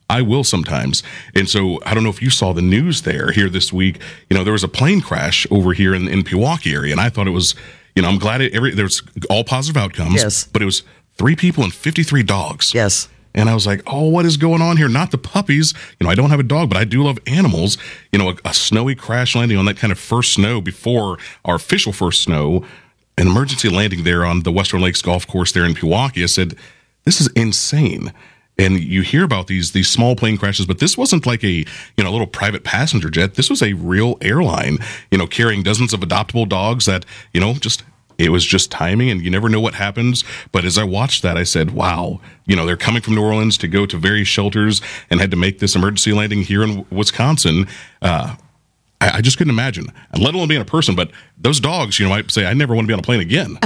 I will sometimes. And so I don't know if you saw the news there here this week. You know, there was a plane crash over here in, in Pewaukee area, and I thought it was, you know, I'm glad it, every, there's all positive outcomes. Yes. But it was three people and fifty-three dogs. Yes. And I was like, oh, what is going on here? Not the puppies. You know, I don't have a dog, but I do love animals. You know, a, a snowy crash landing on that kind of first snow before our official first snow, an emergency landing there on the Western Lakes Golf Course there in Pewaukee. I said, this is insane. And you hear about these these small plane crashes, but this wasn't like a, you know, little private passenger jet. This was a real airline, you know, carrying dozens of adoptable dogs that, you know, just, it was just timing, and you never know what happens. But as I watched that, I said, wow, you know, they're coming from New Orleans to go to various shelters and had to make this emergency landing here in Wisconsin. Uh, I, I just couldn't imagine, let alone being a person, but those dogs, you know, might say, I never want to be on a plane again.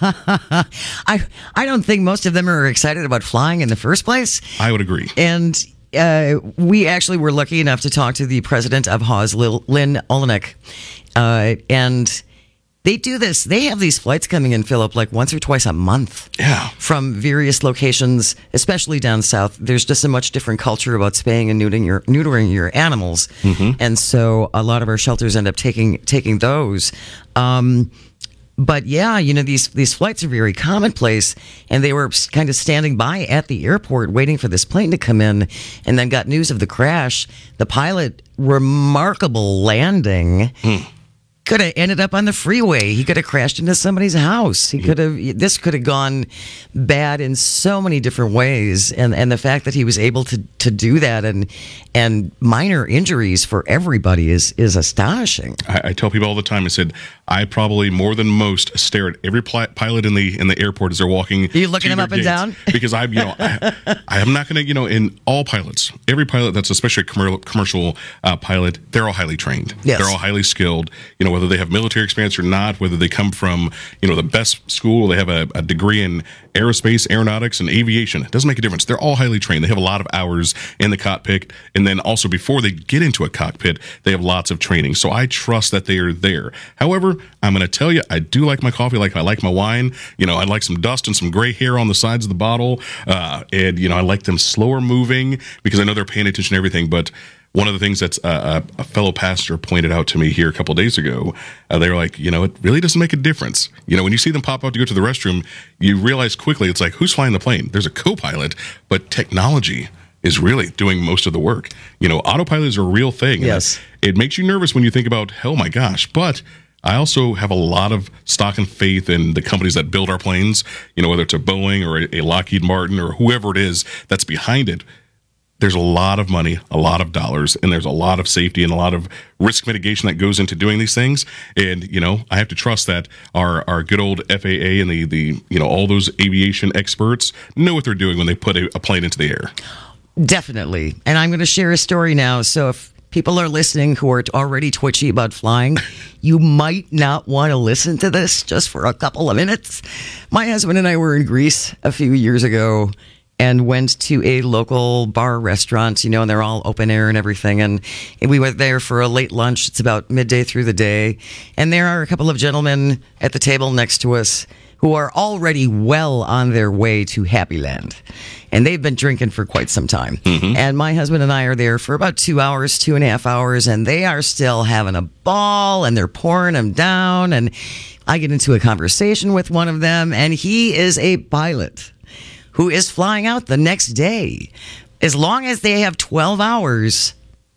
I I don't think most of them are excited about flying in the first place. I would agree. And uh, we actually were lucky enough to talk to the president of Haas, Lil, Lynn Olenek, uh, and they do this. They have these flights coming in, Philip, like once or twice a month. Yeah. From various locations, especially down south. There's just a much different culture about spaying and neutering your, neutering your animals. Mm-hmm. And so a lot of our shelters end up taking taking those. Um, but yeah, you know, these, these flights are very commonplace. And they were kind of standing by at the airport waiting for this plane to come in, and then got news of the crash. The pilot, remarkable landing. Mm. Could have ended up on the freeway. He could have crashed into somebody's house. He could have. This could have gone bad in so many different ways. And and the fact that he was able to, to do that and and minor injuries for everybody is is astonishing. I, I tell people all the time. I said, I probably more than most stare at every pli- pilot in the in the airport as they're walking. Are you looking him up and down? Because I'm, you know, I, I am not going to, you know, in all pilots, every pilot that's especially a commercial commercial uh, pilot, they're all highly trained. Yes. They're all highly skilled. You know, whether they have military experience or not, whether they come from, you know, the best school, they have a, a degree in aerospace, aeronautics, and aviation. It doesn't make a difference. They're all highly trained. They have a lot of hours in the cockpit. And then also before they get into a cockpit, they have lots of training. So I trust that they are there. However, I'm going to tell you, I do like my coffee like I like my wine. You know, I like some dust and some gray hair on the sides of the bottle. Uh, and, you know, I like them slower moving because I know they're paying attention to everything. But one of the things that uh, a fellow pastor pointed out to me here a couple of days ago, uh, they were like, you know, it really doesn't make a difference. You know, when you see them pop out to go to the restroom, you realize quickly it's like, who's flying the plane? There's a co-pilot, but technology is really doing most of the work. You know, autopilot is a real thing. Yes. It makes you nervous when you think about, oh my gosh, but I also have a lot of stock and faith in the companies that build our planes, you know, whether it's a Boeing or a, a Lockheed Martin or whoever it is that's behind it. There's a lot of money, a lot of dollars, and there's a lot of safety and a lot of risk mitigation that goes into doing these things. And, you know, I have to trust that our, our good old F A A and the, the, you know, all those aviation experts know what they're doing when they put a, a plane into the air. Definitely. And I'm going to share a story now. So if people are listening who are already twitchy about flying, you might not want to listen to this just for a couple of minutes. My husband and I were in Greece a few years ago and went to a local bar restaurant, you know, and they're all open air and everything. And we went there for a late lunch. It's about midday through the day. And there are a couple of gentlemen at the table next to us who are already well on their way to Happy Land. And they've been drinking for quite some time. Mm-hmm. And my husband and I are there for about two hours, two and a half hours, and they are still having a ball, and they're pouring them down. And I get into a conversation with one of them, and he is a pilot who is flying out the next day. As long as they have twelve hours,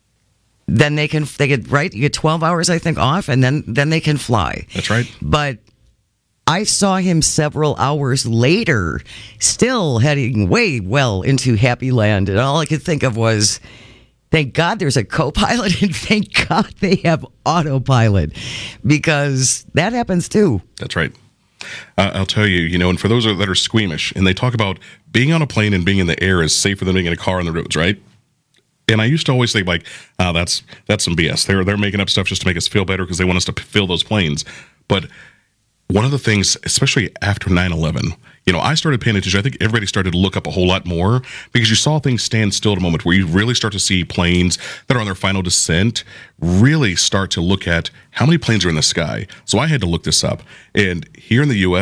then they can, they get, right? You get twelve hours, I think, off, and then, then they can fly. That's right. But I saw him several hours later, still heading way well into Happy Land. And all I could think of was, thank God there's a co-pilot, and thank God they have autopilot, because that happens too. That's right. Uh, I'll tell you, you know, and for those that are squeamish, and they talk about being on a plane and being in the air is safer than being in a car on the roads, right? And I used to always think, like, oh, that's that's some B S. They're, they're making up stuff just to make us feel better because they want us to p- fill those planes. But one of the things, especially after nine eleven, you know, I started paying attention. I think everybody started to look up a whole lot more because you saw things stand still at a moment where you really start to see planes that are on their final descent really start to look at how many planes are in the sky. So I had to look this up. And here in the U S,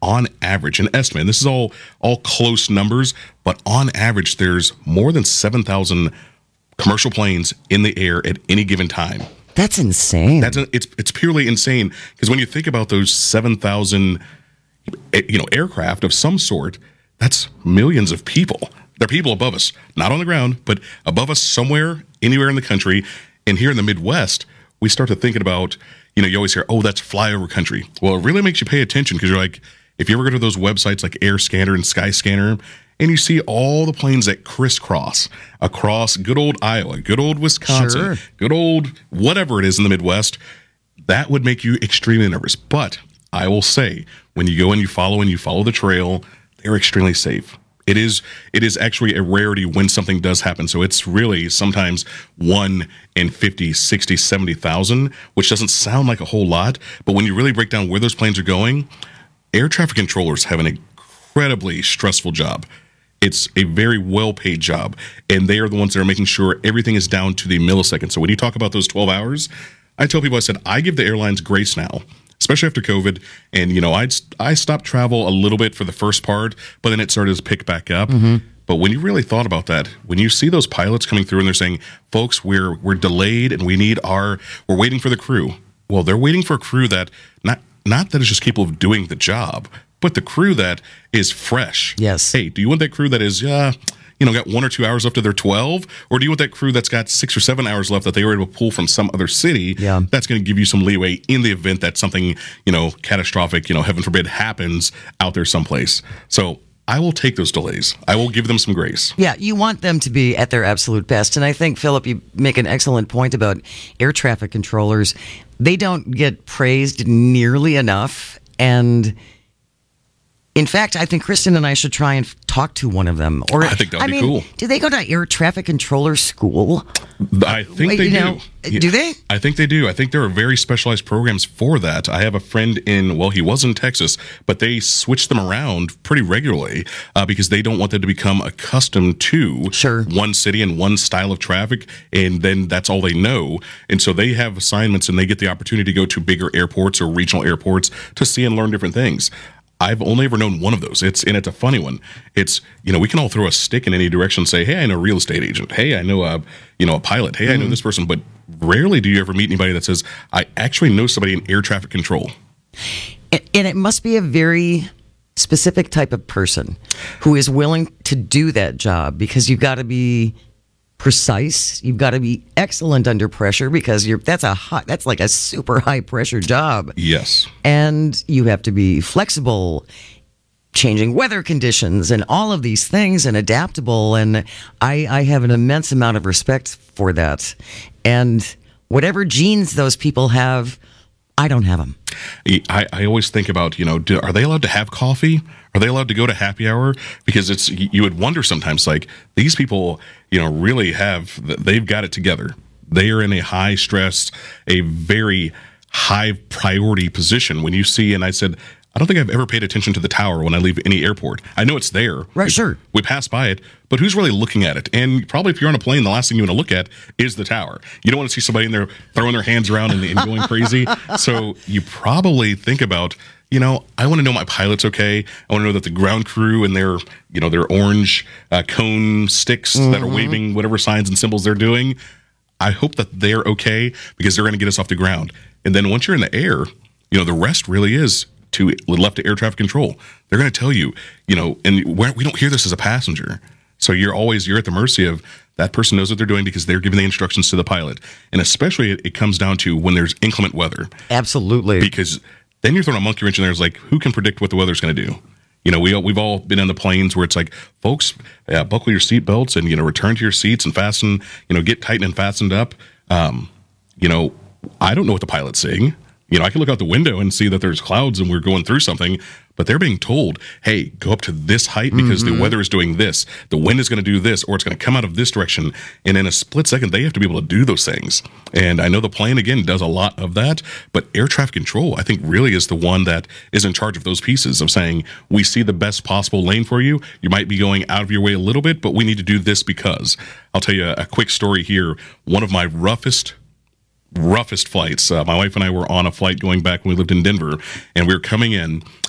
on average, an estimate, and this is all all close numbers, but on average, there's more than seven thousand commercial planes in the air at any given time. That's insane. That's a, it's it's purely insane because when you think about those seven thousand, you know, aircraft of some sort, that's millions of people. They're people above us, not on the ground, but above us somewhere, anywhere in the country. And here in the Midwest, we start to thinking about, you know, you always hear, oh, that's flyover country. Well, it really makes you pay attention because you're like, if you ever go to those websites like Air Scanner and Sky Scanner, and you see all the planes that crisscross across good old Iowa, good old Wisconsin, Sure. good old whatever it is in the Midwest, that would make you extremely nervous. But I will say, when you go and you follow and you follow the trail, they're extremely safe. It is it is actually a rarity when something does happen. So it's really sometimes one in fifty, sixty, seventy thousand, which doesn't sound like a whole lot. But when you really break down where those planes are going, air traffic controllers have an incredibly stressful job. It's a very well-paid job, and they are the ones that are making sure everything is down to the millisecond. So when you talk about those twelve hours, I tell people, I said, I give the airlines grace now, especially after COVID. And, you know, I'd, I stopped travel a little bit for the first part, but then it started to pick back up. Mm-hmm. But when you really thought about that, when you see those pilots coming through and they're saying, folks, we're we're delayed and we need our, we're waiting for the crew. Well, they're waiting for a crew that, not not that is just capable of doing the job, but the crew that is fresh. Yes. Hey, do you want that crew that is, uh, you know, got one or two hours left of their twelve? Or do you want that crew that's got six or seven hours left that they were able to pull from some other city? Yeah. That's going to give you some leeway in the event that something, you know, catastrophic, you know, heaven forbid, happens out there someplace. So I will take those delays. I will give them some grace. Yeah, you want them to be at their absolute best. And I think, Philip, you make an excellent point about air traffic controllers. They don't get praised nearly enough. And in fact, I think Kristen and I should try and talk to one of them. Or I think that would I be mean, cool. Do they go to air traffic controller school? I think Wait, they you do. know, do they? I think they do. I think there are very specialized programs for that. I have a friend in, well, he was in Texas, but they switch them around pretty regularly uh, because they don't want them to become accustomed to sure. one city and one style of traffic, and then that's all they know. And so they have assignments and they get the opportunity to go to bigger airports or regional airports to see and learn different things. I've only ever known one of those. It's and it's a funny one. It's, you know, we can all throw a stick in any direction and say, hey, I know a real estate agent. Hey, I know a, you know, a pilot. Hey, mm-hmm. I know this person. But rarely do you ever meet anybody that says, I actually know somebody in air traffic control. And, and it must be a very specific type of person who is willing to do that job, because you've got to be precise. You've got to be excellent under pressure, because you're that's a hot, that's like a super high pressure job. Yes. And you have to be flexible, changing weather conditions and all of these things, and adaptable. And I, I have an immense amount of respect for that. And whatever genes those people have, I don't have them. I, I always think about, you know, do, are they allowed to have coffee? Are they allowed to go to happy hour? Because it's, you would wonder sometimes, like, these people, you know, really have, they've got it together. They are in a high stress, a very high priority position. When you see, and I said, I don't think I've ever paid attention to the tower when I leave any airport. I know it's there. Right, we, sure. We pass by it, but who's really looking at it? And probably if you're on a plane, the last thing you want to look at is the tower. You don't want to see somebody in there throwing their hands around and, and going crazy. So you probably think about, you know, I want to know my pilot's okay. I want to know that the ground crew and their, you know, their orange uh, cone sticks mm-hmm. that are waving whatever signs and symbols they're doing, I hope that they're okay, because they're going to get us off the ground. And then once you're in the air, you know, the rest really is to left to air traffic control. They're going to tell you, you know, and we're, we don't hear this as a passenger. So you're always, you're at the mercy of that person knows what they're doing because they're giving the instructions to the pilot. And especially it, it comes down to when there's inclement weather. Absolutely. Because then you're throwing a monkey wrench in there. It's like, who can predict what the weather's going to do? You know, we, we've all been on the planes where it's like, folks, uh, buckle your seatbelts and, you know, return to your seats and fasten, you know, get tightened and fastened up. Um, you know, I don't know what the pilot's saying. You know, I can look out the window and see that there's clouds and we're going through something, but they're being told, hey, go up to this height because mm-hmm. the weather is doing this. The wind is going to do this, or it's going to come out of this direction. And in a split second, they have to be able to do those things. And I know the plane, again, does a lot of that, but air traffic control, I think, really is the one that is in charge of those pieces of saying, we see the best possible lane for you. You might be going out of your way a little bit, but we need to do this because. I'll tell you a, a quick story here. One of my roughest roughest flights. Uh, my wife and I were on a flight going back when we lived in Denver, and we were coming in,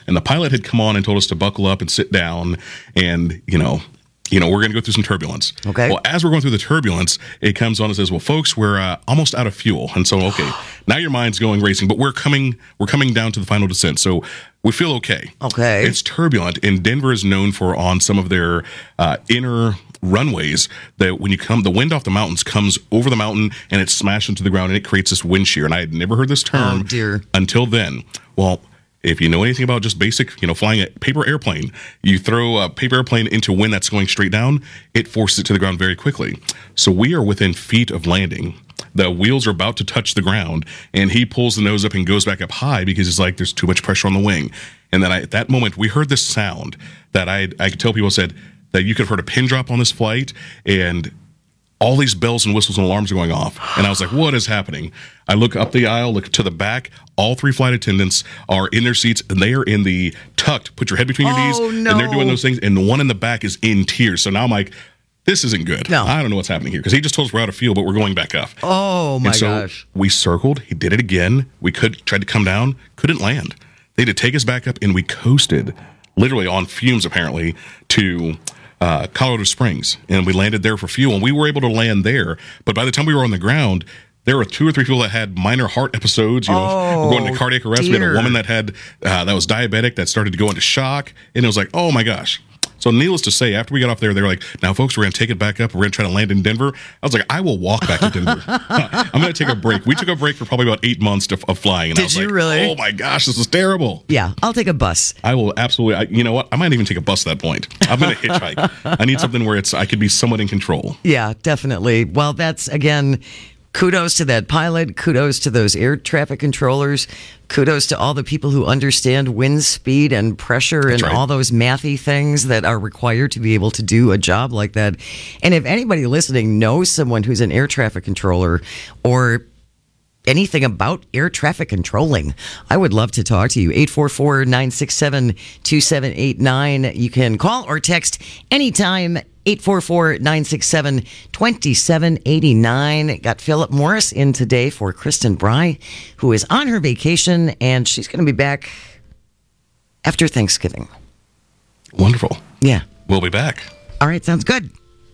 And the pilot had come on and told us to buckle up and sit down and, you know, you know, we're going to go through some turbulence. Okay. Well, as we're going through the turbulence, it comes on and says, well, folks, we're uh, almost out of fuel. And so, okay, now your mind's going racing, but we're coming, we're coming down to the final descent. So we feel okay. Okay. It's turbulent, and Denver is known for on some of their uh, inner runways that when you come, the wind off the mountains comes over the mountain and it smashes into the ground and it creates this wind shear. And I had never heard this term oh, dear. until then. Well, if you know anything about just basic, you know, flying a paper airplane, you throw a paper airplane into wind that's going straight down, it forces it to the ground very quickly. So we are within feet of landing. The wheels are about to touch the ground, and he pulls the nose up and goes back up high because he's like, there's too much pressure on the wing. And then I, at that moment, we heard this sound that I I could tell people said that you could have heard a pin drop on this flight, and all these bells and whistles and alarms are going off. And I was like, what is happening? I look up the aisle, look to the back. All three flight attendants are in their seats, and they are in the tucked, put your head between your oh, knees, no. and they're doing those things. And the one in the back is in tears. So now I'm like, this isn't good. No. I don't know what's happening here. Because he just told us we're out of fuel, but we're going back up. Oh, my and so gosh. we circled. He did it again. We could tried to come down, couldn't land. They had to take us back up, and we coasted, literally on fumes, apparently, to Uh, Colorado Springs, and we landed there for fuel, and we were able to land there. But by the time we were on the ground, there were two or three people that had minor heart episodes. You know, oh, going into cardiac arrest. Dear. We had a woman that had uh, that was diabetic that started to go into shock, and it was like, oh my gosh. So needless to say, after we got off there, they were like, now folks, we're going to take it back up. We're going to try to land in Denver. I was like, I will walk back to Denver. I'm going to take a break. We took a break for probably about eight months to, of flying. And Did I was you like, really? oh my gosh, this is terrible. Yeah, I'll take a bus. I will absolutely. I, you know what? I might even take a bus at that point. I'm going to hitchhike. I need something where it's I could be somewhat in control. Yeah, definitely. Well, that's, again, kudos to that pilot. Kudos to those air traffic controllers. Kudos to all the people who understand wind speed and pressure That's and right. all those mathy things that are required to be able to do a job like that. And if anybody listening knows someone who's an air traffic controller or anything about air traffic controlling, I would love to talk to you. eight four four, nine six seven, two seven eight nine. You can call or text anytime. eight four four, nine six seven, two seven eight nine. Got Philip Morris in today for Kristen Bry, who is on her vacation, and she's going to be back after Thanksgiving. Wonderful. Yeah. We'll be back. All right, sounds good.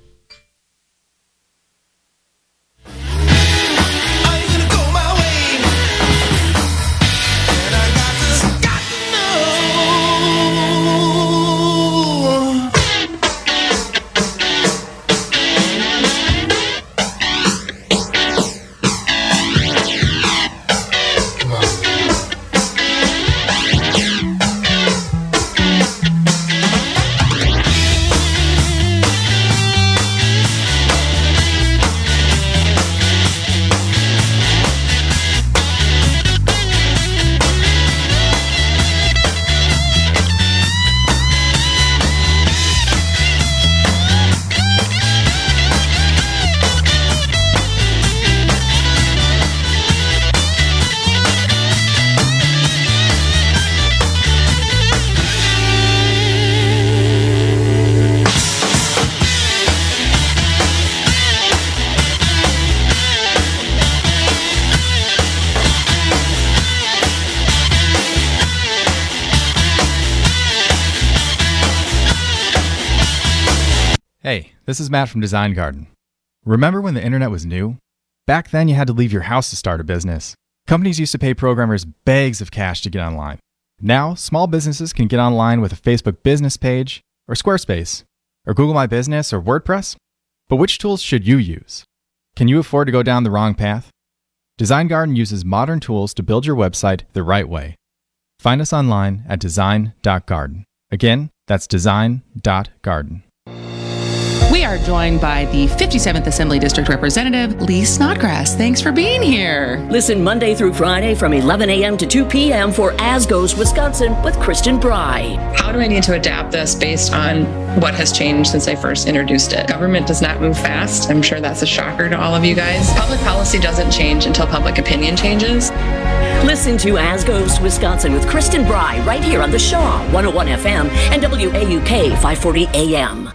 Hey, this is Matt from Design Garden. Remember when the internet was new? Back then you had to leave your house to start a business. Companies used to pay programmers bags of cash to get online. Now, small businesses can get online with a Facebook business page, or Squarespace, or Google My Business, or WordPress. But which tools should you use? Can you afford to go down the wrong path? Design Garden uses modern tools to build your website the right way. Find us online at design dot garden. Again, that's design dot garden. We are joined by the fifty-seventh Assembly District Representative, Lee Snodgrass. Thanks for being here. Listen Monday through Friday from eleven a.m. to two p.m. for As Goes Wisconsin with Kristen Bry. How do I need to adapt this based on what has changed since I first introduced it? Government does not move fast. I'm sure that's a shocker to all of you guys. Public policy doesn't change until public opinion changes. Listen to As Goes Wisconsin with Kristen Bry right here on the Shaw one oh one F M and W A U K five forty A M.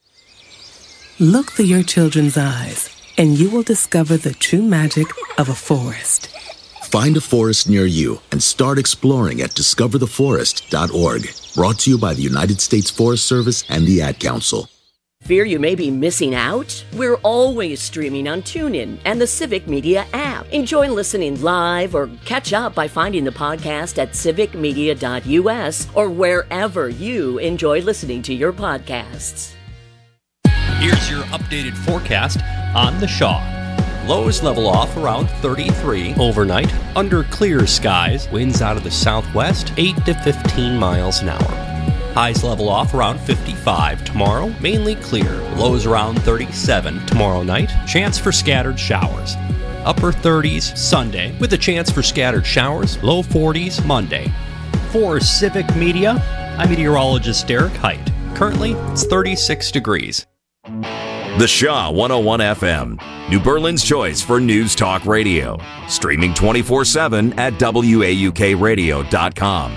Look through your children's eyes, and you will discover the true magic of a forest. Find a forest near you and start exploring at discover the forest dot org. Brought to you by the United States Forest Service and the Ad Council. Fear you may be missing out? We're always streaming on TuneIn and the Civic Media app. Enjoy listening live or catch up by finding the podcast at civic media dot u s or wherever you enjoy listening to your podcasts. Here's your updated forecast on the Shaw. Lows level off around thirty-three overnight. Under clear skies, winds out of the southwest, eight to fifteen miles an hour. Highs level off around fifty-five tomorrow, mainly clear. Lows around thirty-seven tomorrow night. Chance for scattered showers. Upper thirties Sunday, with a chance for scattered showers. Low forties Monday. For Civic Media, I'm meteorologist Derek Height. Currently, it's thirty-six degrees. The Shaw one oh one F M, New Berlin's choice for news talk radio. Streaming twenty-four seven at W A U K radio dot com.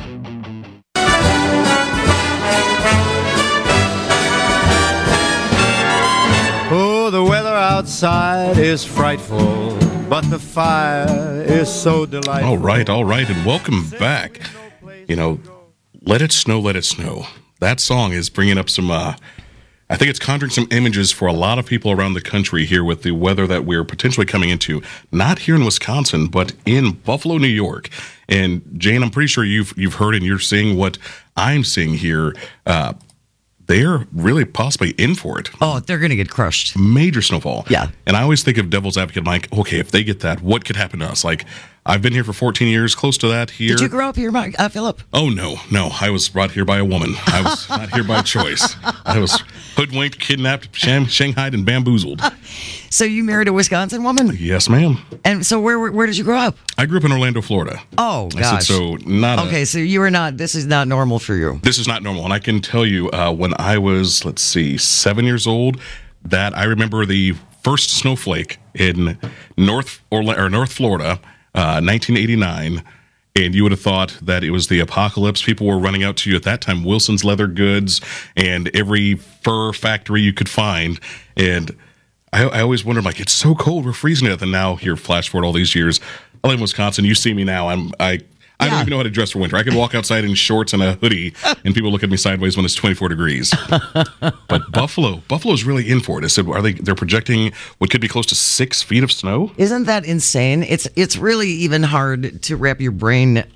Oh, the weather outside is frightful, but the fire is so delightful. All right, all right, and welcome back. You know, Let It Snow, Let It Snow. That song is bringing up some, uh, I think it's conjuring some images for a lot of people around the country here with the weather that we're potentially coming into. Not here in Wisconsin, but in Buffalo, New York. And Jane, I'm pretty sure you've you've heard and you're seeing what I'm seeing here. Uh, they're really possibly in for it. Oh, they're going to get crushed. Major snowfall. Yeah. And I always think of devil's advocate. I'm like, okay, if they get that, what could happen to us? Like, I've been here for fourteen years, close to that here. Did you grow up here, Mike, uh, Philip? Oh, no, no. I was brought here by a woman. I was not here by choice. I was hoodwinked, kidnapped, shang- shanghaied, and bamboozled. So you married a Wisconsin woman? Yes, ma'am. And so where where, where did you grow up? I grew up in Orlando, Florida. Oh, gosh. I said, so not a- Okay, so you were not, this is not normal for you. This is not normal. And I can tell you, uh, when I was, let's see, seven years old, that I remember the first snowflake in North Orla- or North Florida, uh, nineteen eighty-nine, and you would have thought that it was the apocalypse. People were running out to you at that time, Wilson's Leather Goods and every fur factory you could find. And I, I always wondered, like, it's so cold, we're freezing to death. And now here, flash forward all these years, I live in Wisconsin. You see me now. I'm I. I don't even know how to dress for winter. I could walk outside in shorts and a hoodie, and people look at me sideways when it's twenty-four degrees. But Buffalo, Buffalo's really in for it. I said, are they? They're projecting what could be close to six feet of snow. Isn't that insane? It's it's really even hard to wrap your brain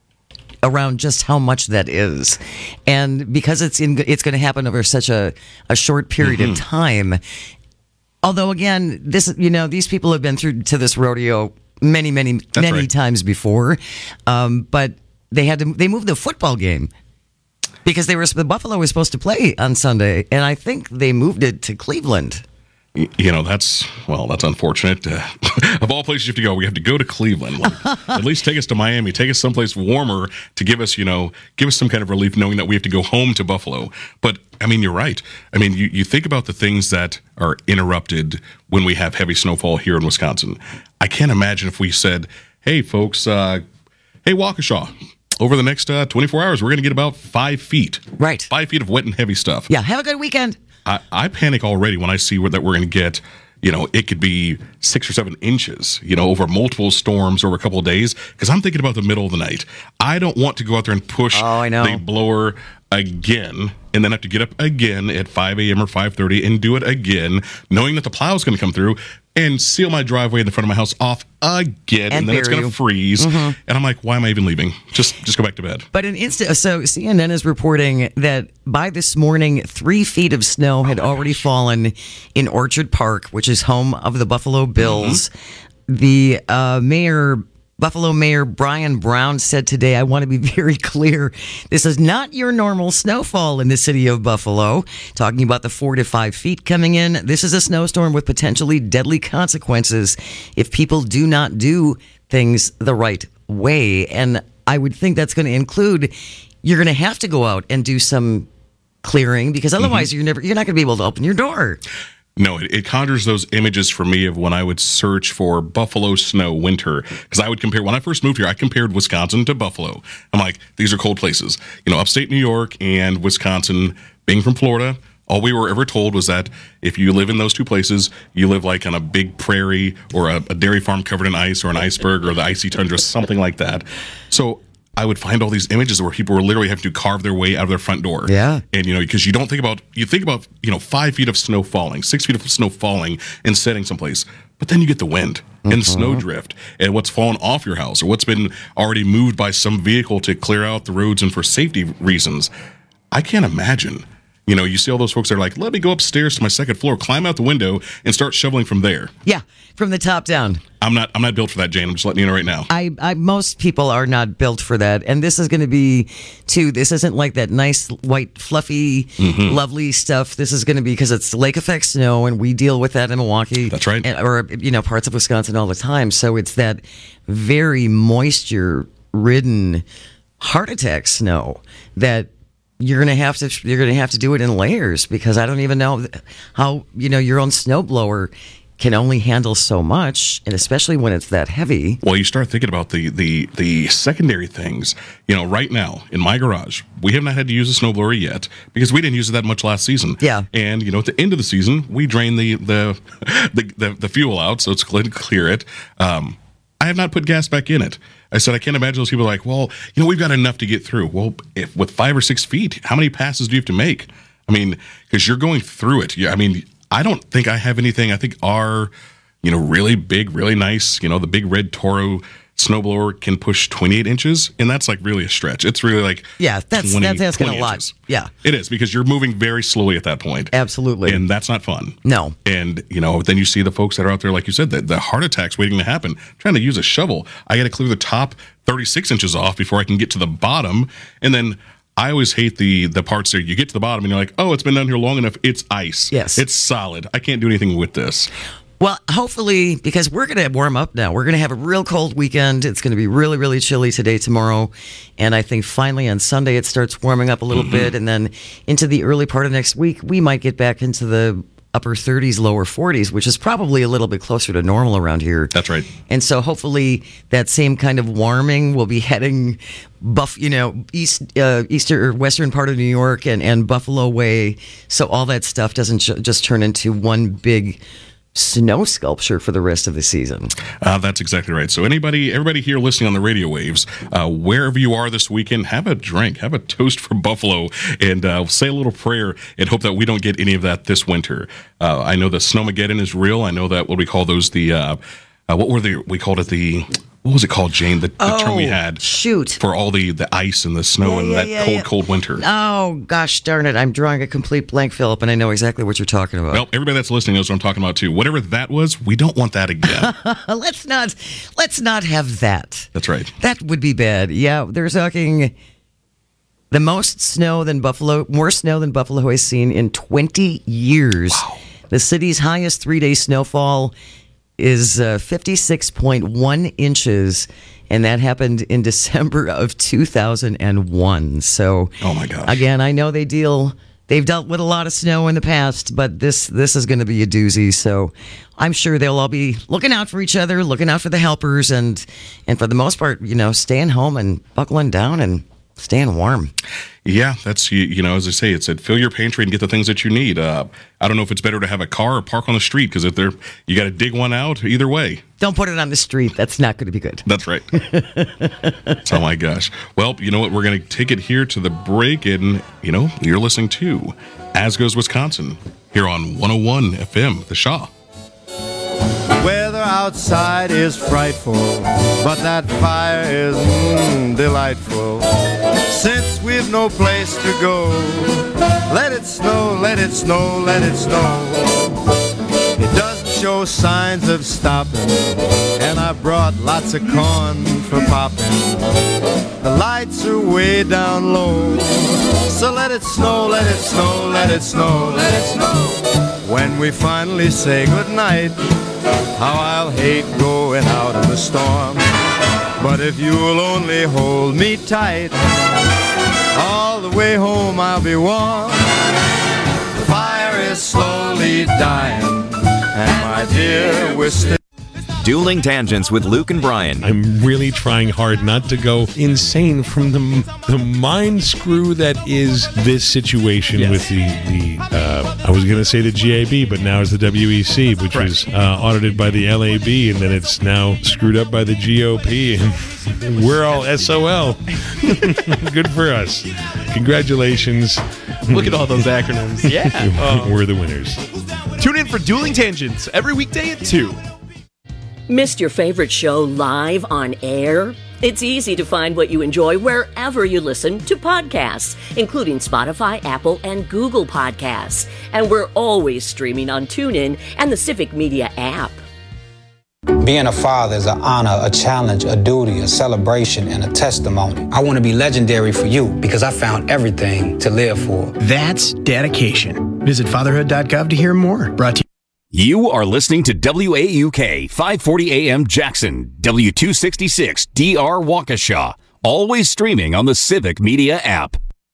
around just how much that is, and because it's in, it's going to happen over such a a short period mm-hmm. of time. Although, again, this you know these people have been through to this rodeo many, many, That's many right. times before, um, but they had to. They moved the football game because they were the Buffalo was supposed to play on Sunday, and I think they moved it to Cleveland. You know, that's, well, that's unfortunate. Uh, of all places you have to go, we have to go to Cleveland. Like, at least take us to Miami. Take us someplace warmer to give us, you know, give us some kind of relief knowing that we have to go home to Buffalo. But, I mean, you're right. I mean, you, you think about the things that are interrupted when we have heavy snowfall here in Wisconsin. I can't imagine if we said, hey, folks, uh, hey, Waukesha, over the next uh, twenty-four hours, we're going to get about five feet. Right. Five feet of wet and heavy stuff. Yeah, have a good weekend. I, I panic already when I see where, that we're going to get, you know, it could be six or seven inches, you know, over multiple storms over a couple of days, because I'm thinking about the middle of the night. I don't want to go out there and push oh, I know. the blower again and then have to get up again at five a.m. or five thirty and do it again, knowing that the plow is going to come through and seal my driveway in the front of my house off again, and, and then it's going to freeze. Mm-hmm. And I'm like, why am I even leaving? Just just go back to bed. But an instant, so C N N is reporting that by this morning, three feet of snow had oh already gosh. fallen in Orchard Park, which is home of the Buffalo Bills. Mm-hmm. The uh, mayor... Buffalo Mayor Brian Brown said today, I want to be very clear, this is not your normal snowfall in the city of Buffalo. Talking about the four to five feet coming in. This is a snowstorm with potentially deadly consequences if people do not do things the right way. And I would think that's going to include, you're going to have to go out and do some clearing because otherwise mm-hmm. you're never, you're not going to be able to open your door. No, it, it conjures those images for me of when I would search for Buffalo snow winter. Because I would compare, when I first moved here, I compared Wisconsin to Buffalo. I'm like, these are cold places. You know, upstate New York and Wisconsin, being from Florida, All we were ever told was that if you live in those two places, you live like on a big prairie or a, a dairy farm covered in ice or an iceberg or the icy tundra, something like that. So I would find all these images where people were literally having to carve their way out of their front door. Yeah. And, you know, because you don't think about, you think about, you know, five feet of snow falling, six feet of snow falling and setting someplace. But then you get the wind and Mhm. snowdrift and what's fallen off your house or what's been already moved by some vehicle to clear out the roads and for safety reasons. I can't imagine. You know, you see all those folks that are like, let me go upstairs to my second floor, climb out the window, and start shoveling from there. Yeah, from the top down. I'm not I'm not built for that, Jane. I'm just letting you know right now. I, I most people are not built for that, and this is going to be too. This isn't like that nice white fluffy, Mhm. lovely stuff. This is going to be because it's lake effect snow, and we deal with that in Milwaukee. That's right, and, or you know parts of Wisconsin all the time. So it's that very moisture ridden heart attack snow that. You're gonna have to. You're gonna have to do it in layers because I don't even know how you know your own snowblower can only handle so much, and especially when it's that heavy. Well, you start thinking about the the the secondary things. You know, right now in my garage, we have not had to use a snowblower yet because we didn't use it that much last season. Yeah. And you know, at the end of the season, we drain the the the, the, the fuel out, so it's clean, clear it. Um, I have not put gas back in it. I said, I can't imagine those people are like, well, you know, we've got enough to get through. Well, if with five or six feet, how many passes do you have to make? I mean, because you're going through it. Yeah, I mean, I don't think I have anything. I think our, you know, really big, really nice, you know, the big red Toro snowblower can push twenty-eight inches, and that's like really a stretch. It's really like Yeah, that's twenty, that's asking a twenty lot. inches. Yeah, It is because you're moving very slowly at that point. absolutely. And that's not fun. No. And, you know, then you see the folks that are out there, like you said, the, the heart attacks waiting to happen, trying to use a shovel. I got to clear the top thirty-six inches off before I can get to the bottom. And then I always hate the the parts there. You get to the bottom and you're like, oh, it's been down here long enough. It's ice. Yes. It's solid. I can't do anything with this. Well, hopefully, because we're going to warm up now. We're going to have a real cold weekend. It's going to be really, really chilly today, tomorrow. And I think finally on Sunday it starts warming up a little Mm-hmm. bit. And then into the early part of next week, we might get back into the upper thirties, lower forties, which is probably a little bit closer to normal around here. That's right. And so hopefully that same kind of warming will be heading buff, you know, east, uh, eastern or western part of New York and, and Buffalo way. So all that stuff doesn't ju- just turn into one big snow sculpture for the rest of the season. Uh, that's exactly right. So anybody, everybody here listening on the radio waves, uh, wherever you are this weekend, have a drink, have a toast for Buffalo, and uh, say a little prayer and hope that we don't get any of that this winter. Uh, I know the Snowmageddon is real. I know that what we call those the uh, uh, what were the we called it the what was it called, Jane? The, the oh, term we had shoot for all the, the ice and the snow Yeah, and yeah, that yeah, cold yeah. cold winter. Oh, gosh darn it. I'm drawing a complete blank, Philip, and I know exactly what you're talking about. Well, everybody that's listening knows what I'm talking about too. Whatever that was, we don't want that again. let's not let's not have that. That's right. That would be bad. Yeah, they're talking the most snow than Buffalo, more snow than Buffalo has seen in twenty years. Wow. The city's highest three-day snowfall is uh, fifty-six point one inches, and that happened in December of two thousand one. So, oh my gosh. Again, I know they deal they've dealt with a lot of snow in the past, but this this is going to be a doozy. So, I'm sure they'll all be looking out for each other, looking out for the helpers, and and for the most part, you know, staying home and buckling down and staying warm. Yeah, that's, you, you know, as I say, it's a fill your pantry and get the things that you need. Uh, I don't know if it's better to have a car or park on the street, because if they're, you got to dig one out either way. Don't put it on the street. That's not going to be good. That's right. Oh, my gosh. Well, you know what? We're going to take it here to the break, and, you know, you're listening to As Goes Wisconsin here on one oh one F M, The Shaw. Weather outside is frightful, but that fire is mm, delightful. Since we've no place to go, let it snow, let it snow, let it snow. It doesn't show signs of stopping, and I brought lots of corn for popping. The lights are way down low, so let it snow, let it snow, let it snow, let it snow. When we finally say goodnight, how I'll hate going out in the storm. But if you'll only hold me tight, all the way home I'll be warm. The fire is slowly dying, and my dear, we're still... Dueling Tangents with Luke and Brian. I'm really trying hard not to go insane from the the mind screw that is this situation yes. with the, the uh, I was going to say the G A B, but now it's the W E C, which right. was uh, audited by the L A B, and then it's now screwed up by the G O P, and we're all S O L. Good for us. Congratulations. Look at all those acronyms. Yeah. Oh. We're the winners. Tune in for Dueling Tangents every weekday at two. Missed your favorite show live on air? It's easy to find what you enjoy wherever you listen to podcasts, including Spotify, Apple, and Google Podcasts. And we're always streaming on TuneIn and the Civic Media app. Being a father is an honor, a challenge, a duty, a celebration, and a testimony. I want to be legendary for you because I found everything to live for. That's dedication. Visit fatherhood dot gov to hear more. Brought to you. You are listening to W A U K five forty A M Jackson, W two sixty-six D R Waukesha. Always streaming on the Civic Media app.